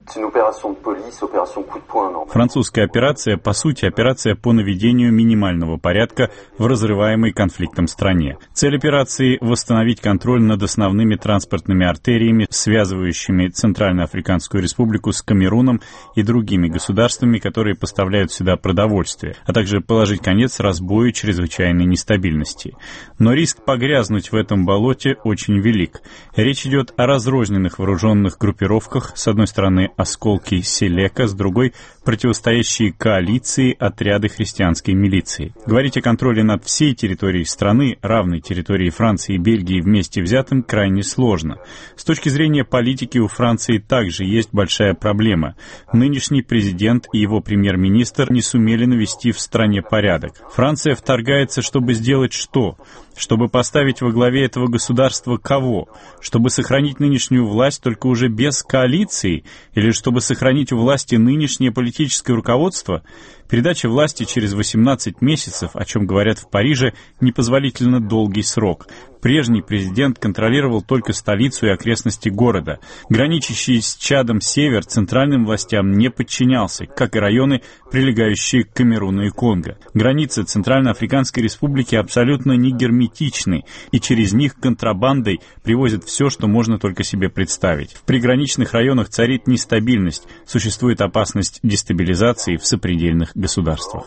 Speaker 12: Французская операция, по сути, операция по наведению минимального порядка в разрываемой конфликтом стране. Цель операции – восстановить контроль над основными транспортными артериями, связывающими Центральноафриканскую Республику с Камеруном и другими государствами, которые поставляют сюда продовольствие, а также положить конец разбою чрезвычайной нестабильности. Но риск погрязнуть в этом болоте очень велик. Речь идет о разрозненных вооруженных группировках, с одной стороны осколки Селека, с другой – противостоящие коалиции отряды христианской милиции. Говорить о контроле над всей территорией страны, равной территории Франции и Бельгии вместе взятым, крайне сложно. С точки зрения политики у Франции также есть большая проблема. Нынешний президент и его премьер-министр не сумели навести в стране порядок. Франция вторгается, чтобы сделать что? Чтобы поставить во главе этого государства кого? Чтобы сохранить нынешнюю власть, только уже без коалиции? Или чтобы сохранить у власти нынешнее политическое руководство? Передача власти через 18 месяцев, о чем говорят в Париже, непозволительно долгий срок. Прежний президент контролировал только столицу и окрестности города. Граничащий с Чадом север центральным властям не подчинялся, как и районы, прилегающие к Камеруну и Конго. Границы Центральноафриканской Республики абсолютно не герметичны, и через них контрабандой привозят все, что можно только себе представить. В приграничных районах царит нестабильность, существует опасность дестабилизации в сопредельных государствах.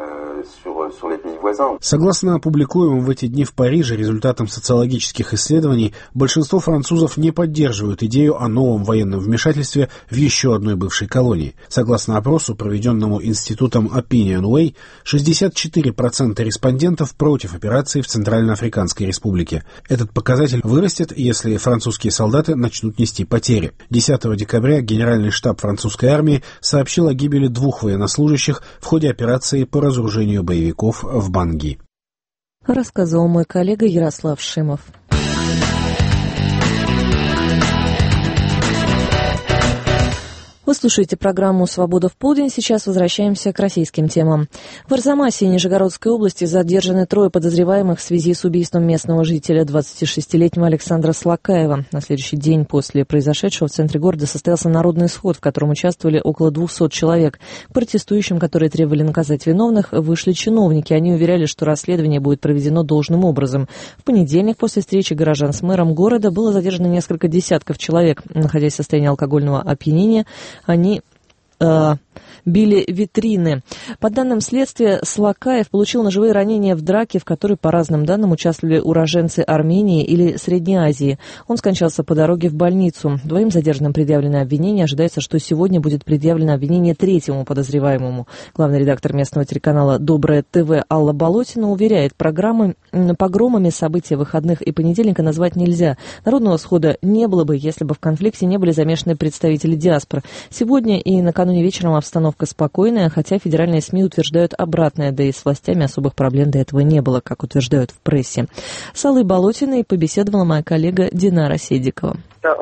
Speaker 10: Согласно опубликуемым в эти дни в Париже результатам социологических исследований, большинство французов не поддерживают идею о новом военном вмешательстве в еще одной бывшей колонии. Согласно опросу, проведенному институтом Opinionway, 64% респондентов против операции в Центральноафриканской Республике. Этот показатель вырастет, если французские солдаты начнут нести потери. 10 декабря Генеральный штаб французской армии сообщил о гибели 2 военнослужащих в ходе операции по разоружению боевиков в Банги.
Speaker 1: Рассказывал мой коллега Ярослав Шимов. Вы слушаете программу «Свобода в полдень». Сейчас возвращаемся к российским темам. В Арзамасе и Нижегородской области задержаны 3 подозреваемых в связи с убийством местного жителя 26-летнего Александра Слакаева. На следующий день после произошедшего в центре города состоялся народный сход, в котором участвовали около 200 человек. К протестующим, которые требовали наказать виновных, вышли чиновники. Они уверяли, что расследование будет проведено должным образом. В понедельник после встречи горожан с мэром города было задержано несколько десятков человек. Находясь в состоянии алкогольного опьянения, они били витрины. По данным следствия, Слакаев получил ножевые ранения в драке, в которой, по разным данным, участвовали уроженцы Армении или Средней Азии. Он скончался по дороге в больницу. 2 задержанным предъявлено обвинение. Ожидается, что сегодня будет предъявлено обвинение 3-му подозреваемому. Главный редактор местного телеканала «Доброе ТВ» Алла Болотина уверяет, погромами события выходных и понедельника назвать нельзя. Народного схода не было бы, если бы в конфликте не были замешаны представители диаспор. Сегодня и накануне вечером обстановка спокойная, хотя федеральные СМИ утверждают обратное, да и с властями особых проблем до этого не было, как утверждают в прессе. С Аллой Болотиной побеседовала моя коллега Динара Седикова.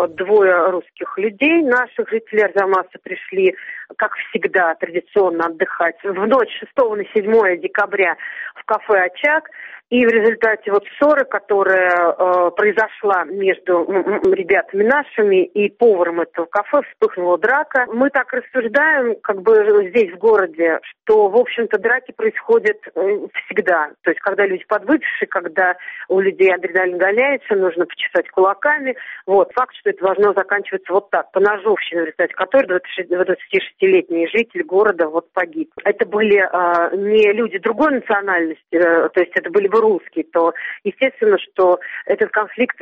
Speaker 7: 2 русских людей, наших жителей Арзамаса, пришли, как всегда, традиционно отдыхать в ночь 6 на 7 декабря в кафе «Очаг». И в результате ссоры, которая произошла между ребятами нашими и поваром этого кафе, вспыхнула драка. Мы так рассуждаем, здесь в городе, что, в общем-то, драки происходят всегда. То есть, когда люди подвыпившие, когда у людей адреналин гоняется, нужно почесать кулаками. Факт, что это должно заканчиваться вот так, по ножовщине, в результате которой 26-летний житель города погиб. Это были не люди другой национальности, то есть это были бы русские, то естественно, что этот конфликт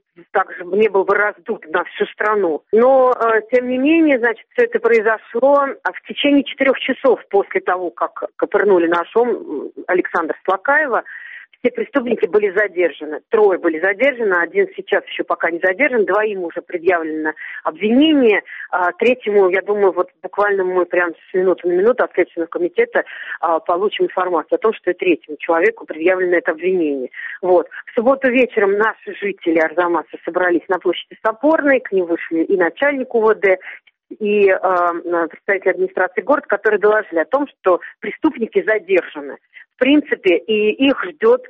Speaker 7: не был бы раздут на всю страну. Но, тем не менее, все это произошло в течение 4 часов после того, как копырнули ножом Александра Слакаева. Все преступники были задержаны. 3 были задержаны, 1 сейчас еще пока не задержан, 2 уже предъявлено обвинение, 3-му, я думаю, буквально мы прямо с минуты на минуту от Следственного комитета получим информацию о том, что и 3-му человеку предъявлено это обвинение. В субботу вечером наши жители Арзамаса собрались на площади Соборной, к ним вышли и начальник УВД, и представители администрации города, которые доложили о том, что преступники задержаны. В принципе, и их ждет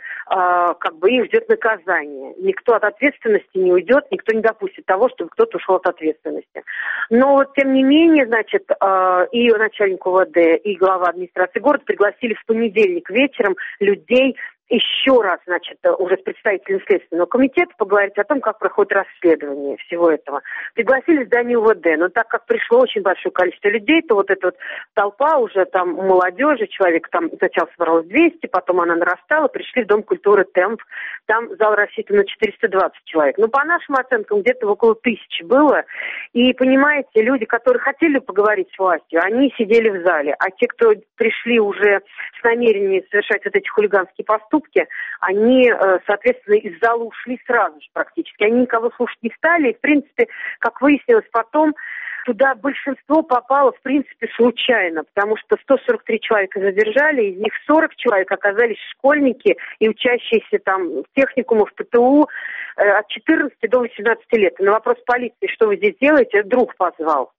Speaker 7: наказание. Никто от ответственности не уйдет, никто не допустит того, чтобы кто-то ушел от ответственности. Но, тем не менее, и начальник УВД, и глава администрации города пригласили в понедельник вечером людей еще раз, уже с представителями Следственного комитета поговорить о том, как проходит расследование всего этого. Пригласили в здание УВД, но так как пришло очень большое количество людей, то эта толпа уже молодежи, человек сначала собралось 200, потом она нарастала, пришли в Дом культуры «Темп», там зал рассчитан на 420 человек. По нашим оценкам, где-то около 1000 было, и, понимаете, люди, которые хотели поговорить с властью, они сидели в зале, а те, кто пришли уже с намерением совершать эти хулиганские поступки, они, соответственно, из зала ушли сразу же практически. Они никого слушать не стали. И, в принципе, как выяснилось потом, туда большинство попало, в принципе, случайно, потому что 143 человека задержали, из них 40 человек оказались школьники и учащиеся в техникумах, ПТУ от 14 до 18 лет. И на вопрос полиции, что вы здесь делаете, друг позвал.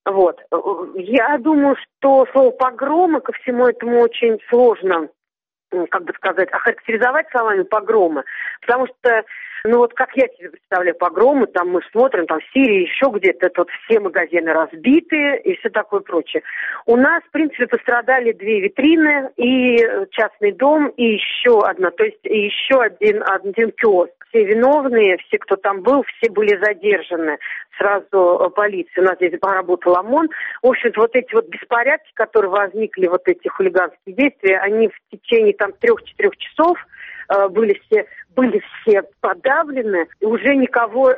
Speaker 7: Я думаю, что слово «погромы» ко всему этому очень сложно охарактеризовать словами погрома, потому что
Speaker 13: Ну вот как я себе представляю погромы, там мы смотрим, там в Сирии, еще где-то, тут все магазины разбиты и все такое прочее. У нас, в принципе, пострадали 2 витрины и частный дом, и еще одна, то есть и еще один киоск. Все виновные, все, кто там был, все были задержаны. Сразу полиция. У нас здесь поработал ОМОН. В общем-то, вот эти вот беспорядки, которые возникли, вот эти хулиганские действия, они в течение там 3-4 часов были все подавлены, и уже никого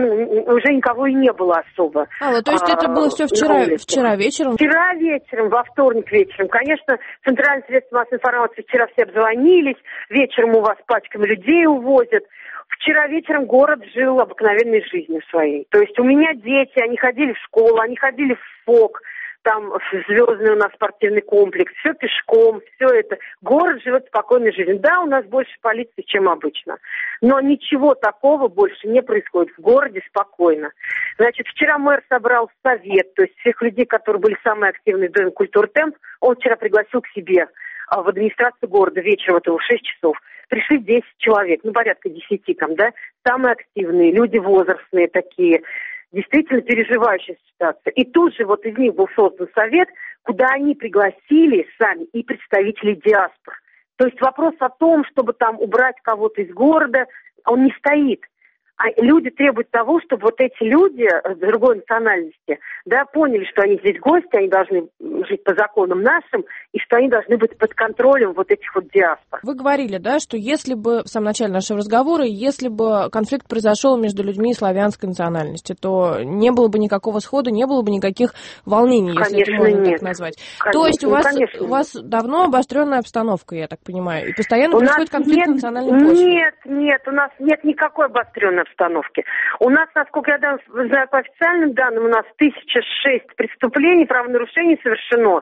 Speaker 13: и не было особо.
Speaker 4: То есть это было все вчера вечером?
Speaker 13: Вчера вечером, во вторник вечером. Конечно, центральные средства массовой информации вчера все обзвонились, вечером у вас пачками людей увозят. Вчера вечером город жил обыкновенной жизнью своей. То есть у меня дети, они ходили в школу, они ходили в ФОК, там звездный у нас спортивный комплекс, все пешком, все это. Город живет спокойной жизнью. Да, у нас больше полиции, чем обычно. Но ничего такого больше не происходит. В городе спокойно. Значит, вчера мэр собрал совет, то есть всех людей, которые были самые активные в Доме культуры «Темп», он вчера пригласил к себе в администрацию города вечером, это было 6 часов. Пришли 10 человек, порядка 10 там, да, самые активные, люди возрастные такие, действительно переживающая ситуация. И тут же вот из них был создан совет, куда они пригласили сами и представителей диаспор. То есть вопрос о том, чтобы там убрать кого-то из города, он не стоит. А люди требуют того, чтобы вот эти люди другой национальности, да, поняли, что они здесь гости, они должны жить по законам нашим, и что они должны быть под контролем вот этих вот диаспор.
Speaker 4: Вы говорили, да, что если бы, в самом начале нашего разговора, если бы конфликт произошел между людьми славянской национальности, то не было бы никакого схода, не было бы никаких волнений, если это можно так назвать. Конечно, то есть у вас давно обостренная обстановка, я так понимаю, и постоянно происходит конфликт на национальной почве?
Speaker 13: Нет, у нас нет никакой обостренной обстановки. У нас, насколько я знаю, по официальным данным, у нас 1006 преступлений, правонарушений совершено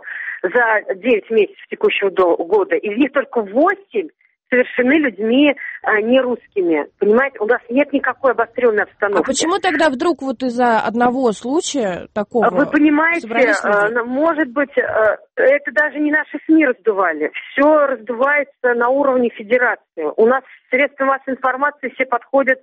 Speaker 13: за 9 месяцев текущего года. Из них только 8 совершены людьми не русскими. Понимаете, у нас нет никакой обостренной обстановки.
Speaker 4: А почему тогда вдруг вот из-за одного случая такого...
Speaker 13: Вы понимаете, может быть, это даже не наши СМИ раздували. Все раздувается на уровне федерации. У нас средства массовой информации все подходят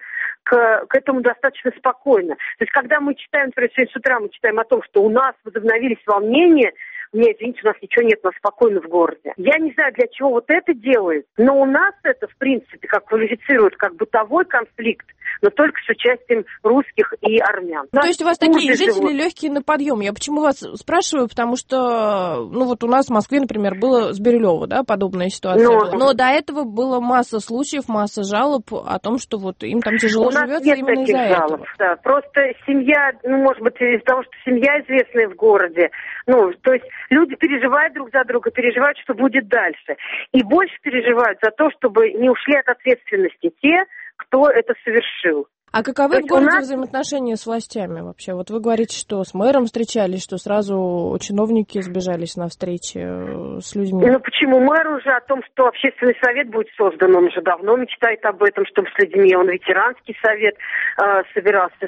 Speaker 13: к этому достаточно спокойно. То есть, когда мы читаем, например, сегодня с утра мы читаем о том, что у нас возобновились волнения, нет, извините, у нас ничего нет, у нас спокойно в городе. Я не знаю, для чего вот это делают, но у нас это, в принципе, как квалифицируют как бытовой конфликт, но только с участием русских и армян.
Speaker 4: То есть у вас такие жители легкие на подъем. Я почему вас спрашиваю, потому что, вот у нас в Москве, например, было с Бирюлева, да, подобная ситуация была. Но до этого было масса случаев, масса жалоб о том, что вот им там тяжело живется именно из-за этого.
Speaker 13: Да. Просто семья, может быть, из-за того, что семья известная в городе, то есть люди переживают друг за друга, переживают, что будет дальше. И больше переживают за то, чтобы не ушли от ответственности те, кто это совершил.
Speaker 4: А каковы в городе взаимоотношения с властями вообще? Вот вы говорите, что с мэром встречались, что сразу чиновники сбежались на встречи с людьми.
Speaker 13: Почему? Мэр уже о том, что общественный совет будет создан, он уже давно мечтает об этом, чтобы с людьми, он ветеранский совет собирался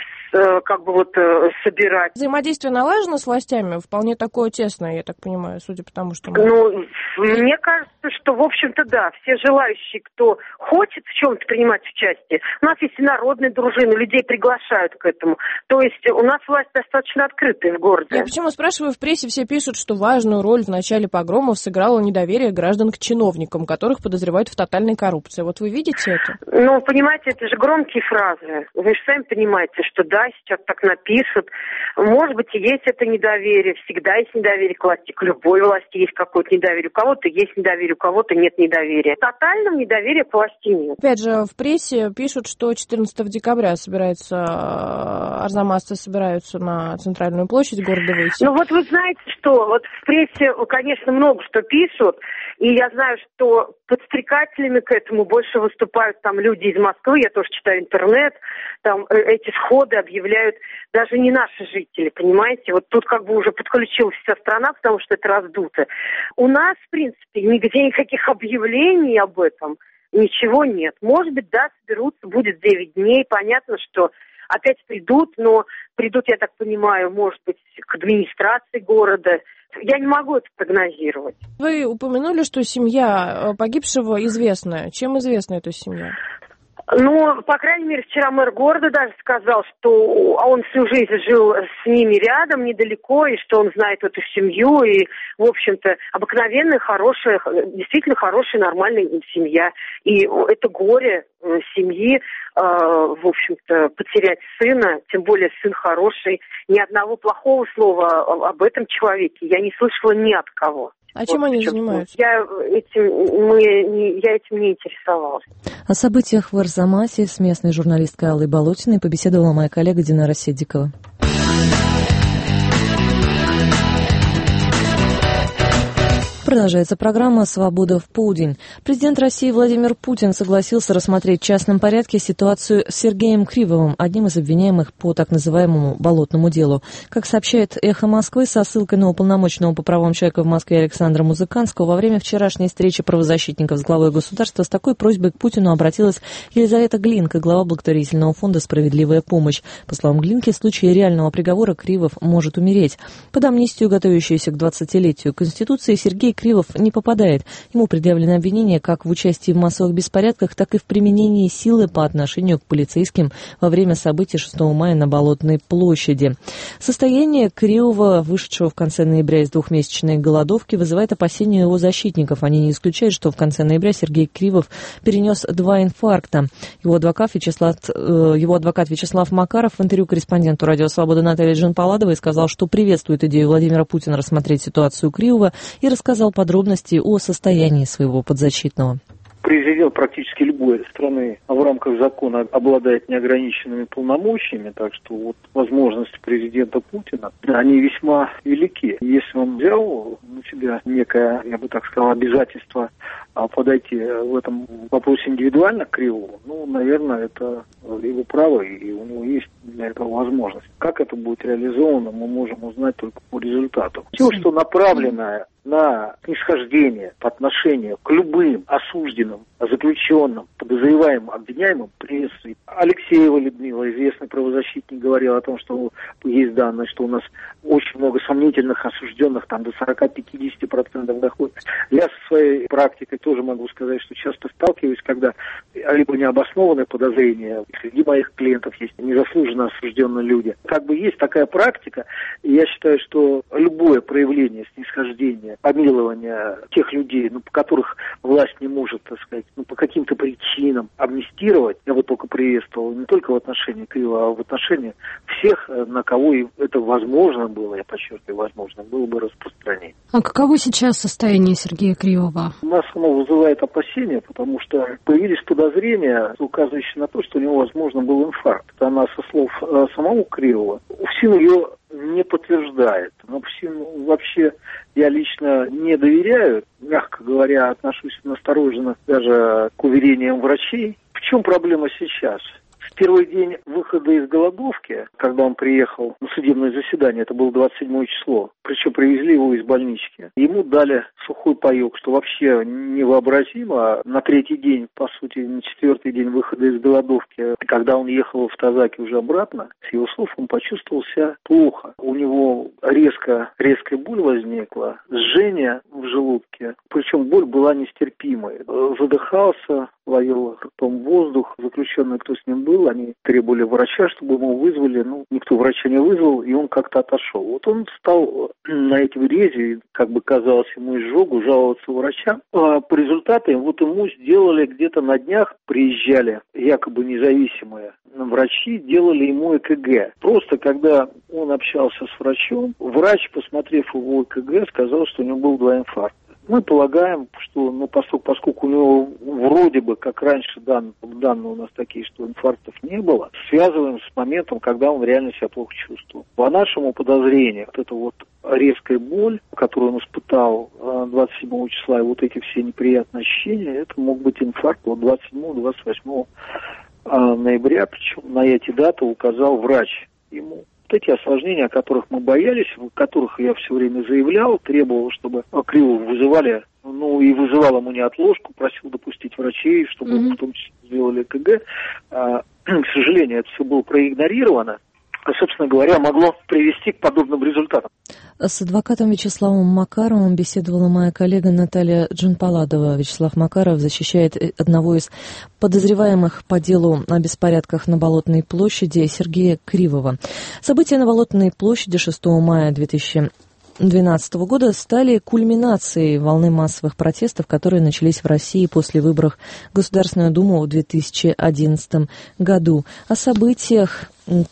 Speaker 13: собирать.
Speaker 4: Взаимодействие налажено с властями? Вполне такое тесное, я так понимаю, судя по тому, что...
Speaker 13: Мне кажется, что, в общем-то, да, все желающие, кто хочет в чем-то принимать участие, у нас есть и народные дружины, людей приглашают к этому. То есть у нас власть достаточно открытая в городе.
Speaker 4: Я почему спрашиваю, в прессе все пишут, что важную роль в начале погромов сыграло недоверие граждан к чиновникам, которых подозревают в тотальной коррупции. Вот вы видите это?
Speaker 13: Понимаете, это же громкие фразы. Вы же сами понимаете, что да, сейчас так напишут. Может быть, и есть это недоверие. Всегда есть недоверие к власти. К любой власти есть какое-то недоверие. У кого-то есть недоверие, у кого-то нет недоверия. Тотального недоверия к власти нет.
Speaker 4: Опять же, в прессе пишут, что 14 декабря арзамасцы собираются на центральную площадь города выйти.
Speaker 13: Вы знаете, что вот в прессе, конечно, много что пишут, и я знаю, что подстрекателями к этому больше выступают там люди из Москвы, я тоже читаю интернет, там эти сходы объявляют даже не наши жители, понимаете? Вот тут уже подключилась вся страна, потому что это раздуто. У нас, в принципе, нигде никаких объявлений об этом ничего нет. Может быть, да, соберутся, будет 9 дней. Понятно, что опять придут, но придут, я так понимаю, может быть, к администрации города. Я не могу это прогнозировать.
Speaker 4: Вы упомянули, что семья погибшего известная. Чем известна эта семья?
Speaker 13: Ну, по крайней мере, вчера мэр города даже сказал, что он всю жизнь жил с ними рядом, недалеко, и что он знает эту семью, и, в общем-то, обыкновенная, хорошая, действительно хорошая, нормальная семья. И это горе семьи, в общем-то, потерять сына, тем более сын хороший. Ни одного плохого слова об этом человеке я не слышала ни от кого.
Speaker 4: А чем они занимаются?
Speaker 13: Я этим не интересовалась.
Speaker 1: О событиях в Арзамасе с местной журналисткой Аллой Болотиной побеседовала моя коллега Динара Седикова. Продолжается программа «Свобода в полдень». Президент России Владимир Путин согласился рассмотреть в частном порядке ситуацию с Сергеем Кривовым, одним из обвиняемых по так называемому «болотному делу». Как сообщает «Эхо Москвы» со ссылкой на уполномоченного по правам человека в Москве Александра Музыканского, во время вчерашней встречи правозащитников с главой государства с такой просьбой к Путину обратилась Елизавета Глинка, глава благотворительного фонда «Справедливая помощь». По словам Глинки, в случае реального приговора Кривов может умереть. Под амнистию, готовящуюся к 20-летию Конституции, Сергей Кривов не попадает. Ему предъявлено обвинение как в участии в массовых беспорядках, так и в применении силы по отношению к полицейским во время событий 6 мая на Болотной площади. Состояние Кривова, вышедшего в конце ноября из двухмесячной голодовки, вызывает опасения его защитников. Они не исключают, что в конце ноября Сергей Кривов перенес 2 инфаркта. Его адвокат Вячеслав Макаров в интервью корреспонденту «Радио Свобода» Наталье Джанпаладовой сказал, что приветствует идею Владимира Путина рассмотреть ситуацию Кривова и рассказал подробности о состоянии своего подзащитного.
Speaker 14: Президент практически любой страны в рамках закона обладает неограниченными полномочиями, так что вот возможности президента Путина, они весьма велики. Если он взял на себя некое, я бы так сказал, обязательство подойти в этом вопросе индивидуально к Кривову, наверное, это его право, и у него есть для этого возможность. Как это будет реализовано, мы можем узнать только по результату. Все, что направленное на снисхождение по отношению к любым осужденным, заключенным, подозреваемым, обвиняемым, приветствует. Алексеева Людмила, известный правозащитник, говорил о том, что есть данные, что у нас очень много сомнительных осужденных, там до 40-50% доходит. Я со своей практикой тоже могу сказать, что часто сталкиваюсь, когда либо необоснованные подозрения, среди моих клиентов есть незаслуженно осужденные люди. Как бы есть такая практика, и я считаю, что любое проявление снисхождения, помилования тех людей, по которых власть не может, так сказать, по каким-то причинам амнистировать, я бы только приветствовал не только в отношении Кривова, а в отношении всех, на кого это возможно было, я подчеркиваю, возможно было бы распространить.
Speaker 15: А каково сейчас состояние Сергея Кривова?
Speaker 14: У нас оно вызывает опасения, потому что появились подозрения, указывающие на то, что у него, возможно, был инфаркт. Она, со слов самого Кривова, УФСИН ее не подтверждает. Но УФСИН вообще я лично не доверяю, мягко говоря, отношусь настороженно даже к уверениям врачей. В чем проблема сейчас? В первый день выхода из голодовки, когда он приехал на судебное заседание, это было 27 число, причем привезли его из больнички, ему дали сухой паек, что вообще невообразимо. На третий день, по сути, на четвертый день выхода из голодовки, когда он ехал в Тазаке уже обратно, с его слов он почувствовал себя плохо. У него резкая боль возникла, жжение в желудке, причем боль была нестерпимой. Задыхался, ловил ртом воздух. Заключенные, кто с ним был, они требовали врача, чтобы ему вызвали. Никто врача не вызвал, и он как-то отошел. Вот он стал на эти рези, как бы казалось ему, изжогу, жаловаться врачам. А по результатам ему сделали где-то на днях, приезжали якобы независимые врачи, делали ему ЭКГ. Просто когда он общался с врачом, врач, посмотрев его ЭКГ, сказал, что у него был 2 инфаркта. Мы полагаем, что, поскольку у него вроде бы, как раньше данные у нас такие, что инфарктов не было, связываем с моментом, когда он реально себя плохо чувствовал. По нашему подозрению, эта резкая боль, которую он испытал 27 числа, и эти все неприятные ощущения, это мог быть инфаркт 27-28 ноября, причем на эти даты указал врач ему. Эти осложнения, о которых мы боялись, о которых я все время заявлял, требовал, чтобы Кривова вызывали, и вызывал ему неотложку, просил допустить врачей, чтобы в том числе сделали ЭКГ. К сожалению, это все было проигнорировано. собственно говоря, могло привести к подобным результатам.
Speaker 1: С адвокатом Вячеславом Макаровым беседовала моя коллега Наталья Джанпаладова. Вячеслав Макаров защищает одного из подозреваемых по делу о беспорядках на Болотной площади Сергея Кривова. События на Болотной площади 6 мая 2012 года стали кульминацией волны массовых протестов, которые начались в России после выборов в Государственную Думу в 2011 году. О событиях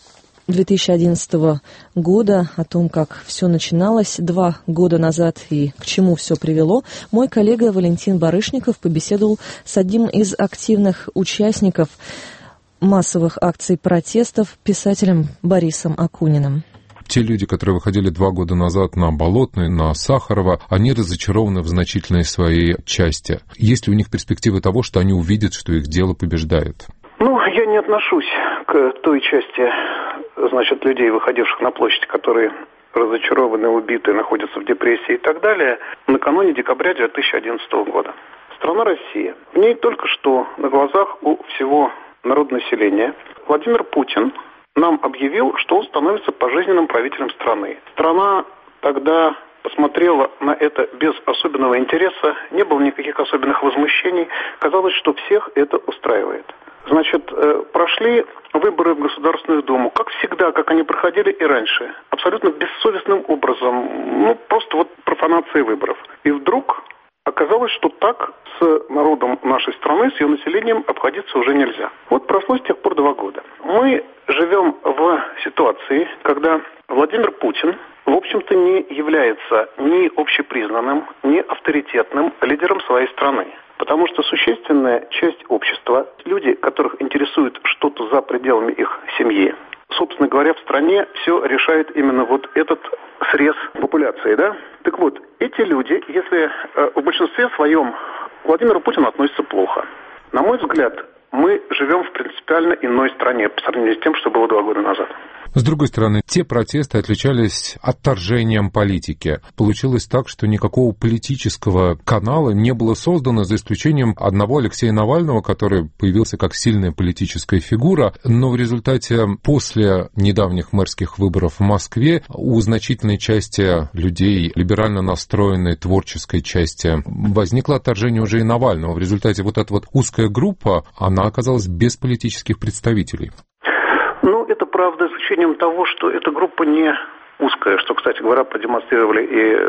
Speaker 1: 2011 года, о том, как все начиналось 2 года назад и к чему все привело, мой коллега Валентин Барышников побеседовал с одним из активных участников массовых акций протестов, писателем Борисом Акуниным.
Speaker 16: Те люди, которые выходили 2 года назад на Болотную, на Сахарова, они разочарованы в значительной своей части. Есть ли у них перспективы того, что они увидят, что их дело побеждает?
Speaker 14: Я не отношусь к той части, людей, выходивших на площадь, которые разочарованы, убиты, находятся в депрессии и так далее, накануне декабря 2011 года. Страна Россия. В ней только что на глазах у всего народонаселения Владимир Путин нам объявил, что он становится пожизненным правителем страны. Страна тогда посмотрела на это без особенного интереса, не было никаких особенных возмущений, казалось, что всех это устраивает. Прошли выборы в Государственную Думу, как всегда, как они проходили и раньше, абсолютно бессовестным образом, просто профанация выборов. И вдруг оказалось, что так с народом нашей страны, с ее населением обходиться уже нельзя. Прошло с тех пор 2 года. Мы живем в ситуации, когда Владимир Путин, в общем-то, не является ни общепризнанным, ни авторитетным лидером своей страны. Потому что существенная часть общества, люди, которых интересует что-то за пределами их семьи, собственно говоря, в стране все решает именно этот срез популяции, да? Так вот, эти люди, если в большинстве своем к Владимиру Путину относятся плохо, на мой взгляд, мы живем в принципиально иной стране по сравнению с тем, что было 2 года назад.
Speaker 16: С другой стороны, те протесты отличались отторжением политики. Получилось так, что никакого политического канала не было создано, за исключением одного Алексея Навального, который появился как сильная политическая фигура, но в результате после недавних мэрских выборов в Москве у значительной части людей, либерально настроенной творческой части, возникло отторжение уже и Навального. В результате эта узкая группа, она оказалась без политических представителей.
Speaker 14: Это правда, за исключением того, что эта группа не узкая, что, кстати говоря, продемонстрировали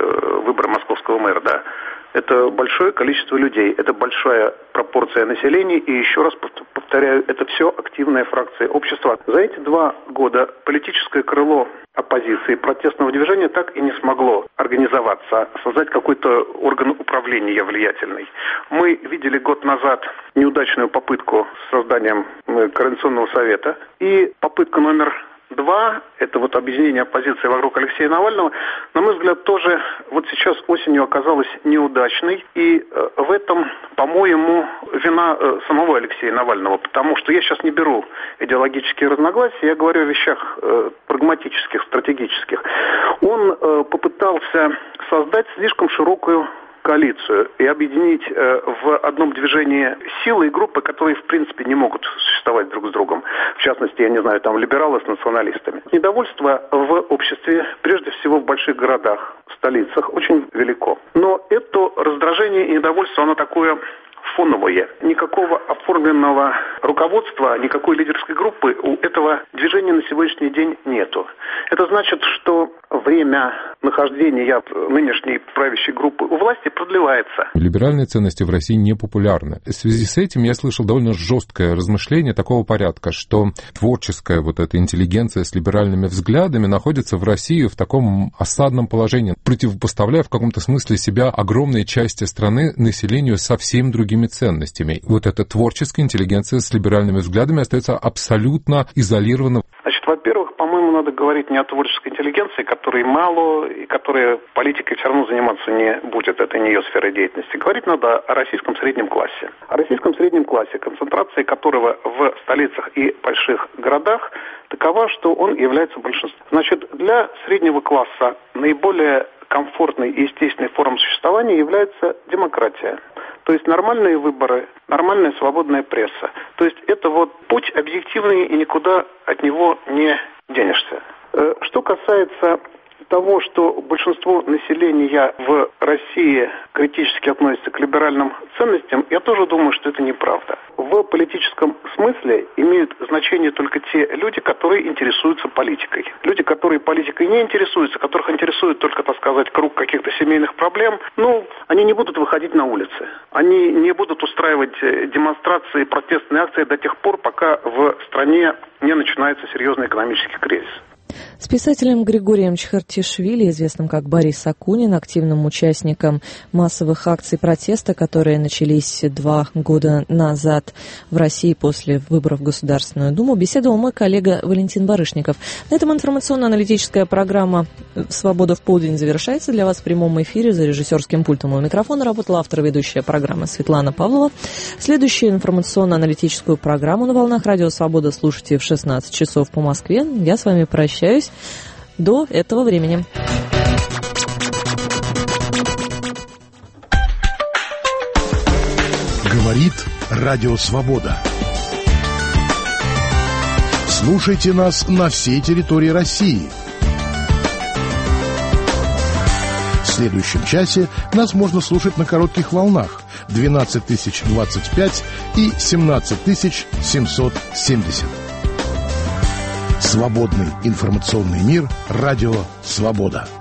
Speaker 14: и выборы московского мэра, да. Это большое количество людей, это большая пропорция населения, и еще раз повторяю, это все активная фракция общества. За эти 2 года политическое крыло оппозиции, протестного движения так и не смогло организоваться, создать какой-то орган управления влиятельный. Мы видели год назад неудачную попытку с созданием Координационного совета, и попытка номер 2, это объединение оппозиции вокруг Алексея Навального, на мой взгляд, тоже сейчас осенью оказалась неудачной. И в этом, по-моему, вина самого Алексея Навального, потому что я сейчас не беру идеологические разногласия, я говорю о вещах прагматических, стратегических. Он попытался создать слишком широкую коалицию и объединить в одном движении силы и группы, которые, в принципе, не могут существовать друг с другом. В частности, либералы с националистами. Недовольство в обществе, прежде всего в больших городах, столицах, очень велико. Но это раздражение и недовольство, оно такое фоновое. Никакого оформленного руководства, никакой лидерской группы у этого движения на сегодняшний день нету. Это значит, что время нахождения нынешней правящей группы у власти продлевается.
Speaker 16: Либеральные ценности в России не популярны. В связи с этим я слышал довольно жесткое размышление такого порядка, что творческая эта интеллигенция с либеральными взглядами находится в России в таком осадном положении, противопоставляя в каком-то смысле себя огромной части страны населению совсем другими ценностями. Эта творческая интеллигенция с либеральными взглядами остается абсолютно изолирована.
Speaker 14: Во-первых, по-моему, надо говорить не о творческой интеллигенции, которой мало, и которая политикой все равно заниматься не будет, это не ее сфера деятельности. Говорить надо о российском среднем классе. О российском среднем классе, концентрация которого в столицах и больших городах такова, что он является большинством. Для среднего класса наиболее комфортной и естественной формой существования является демократия.
Speaker 17: То есть нормальные выборы, нормальная свободная пресса. То есть это вот путь объективный, и никуда от него не денешься. Что касается того, что большинство населения в России критически относится к либеральным ценностям, я тоже думаю, что это неправда. В политическом смысле имеют значение только те люди, которые интересуются политикой. Люди, которые политикой не интересуются, которых интересует только, так сказать, круг каких-то семейных проблем, они не будут выходить на улицы. Они не будут устраивать демонстрации, протестные акции до тех пор, пока в стране не начинается серьезный экономический кризис.
Speaker 1: С писателем Григорием Чхартишвили, известным как Борис Акунин, активным участником массовых акций протеста, которые начались 2 года назад в России после выборов в Государственную Думу, беседовал мой коллега Валентин Барышников. На этом информационно-аналитическая программа «Свобода в полдень» завершается. Для вас в прямом эфире за режиссерским пультом у микрофона работала автор и ведущая программы Светлана Павлова. Следующую информационно-аналитическую программу на волнах Радио Свобода слушайте в 16 часов по Москве. Я с вами прощаюсь. До этого времени.
Speaker 18: Говорит Радио Свобода. Слушайте нас на всей территории России. В следующем часе нас можно слушать на коротких волнах 12025 и 17770. Свободный информационный мир. Радио Свобода.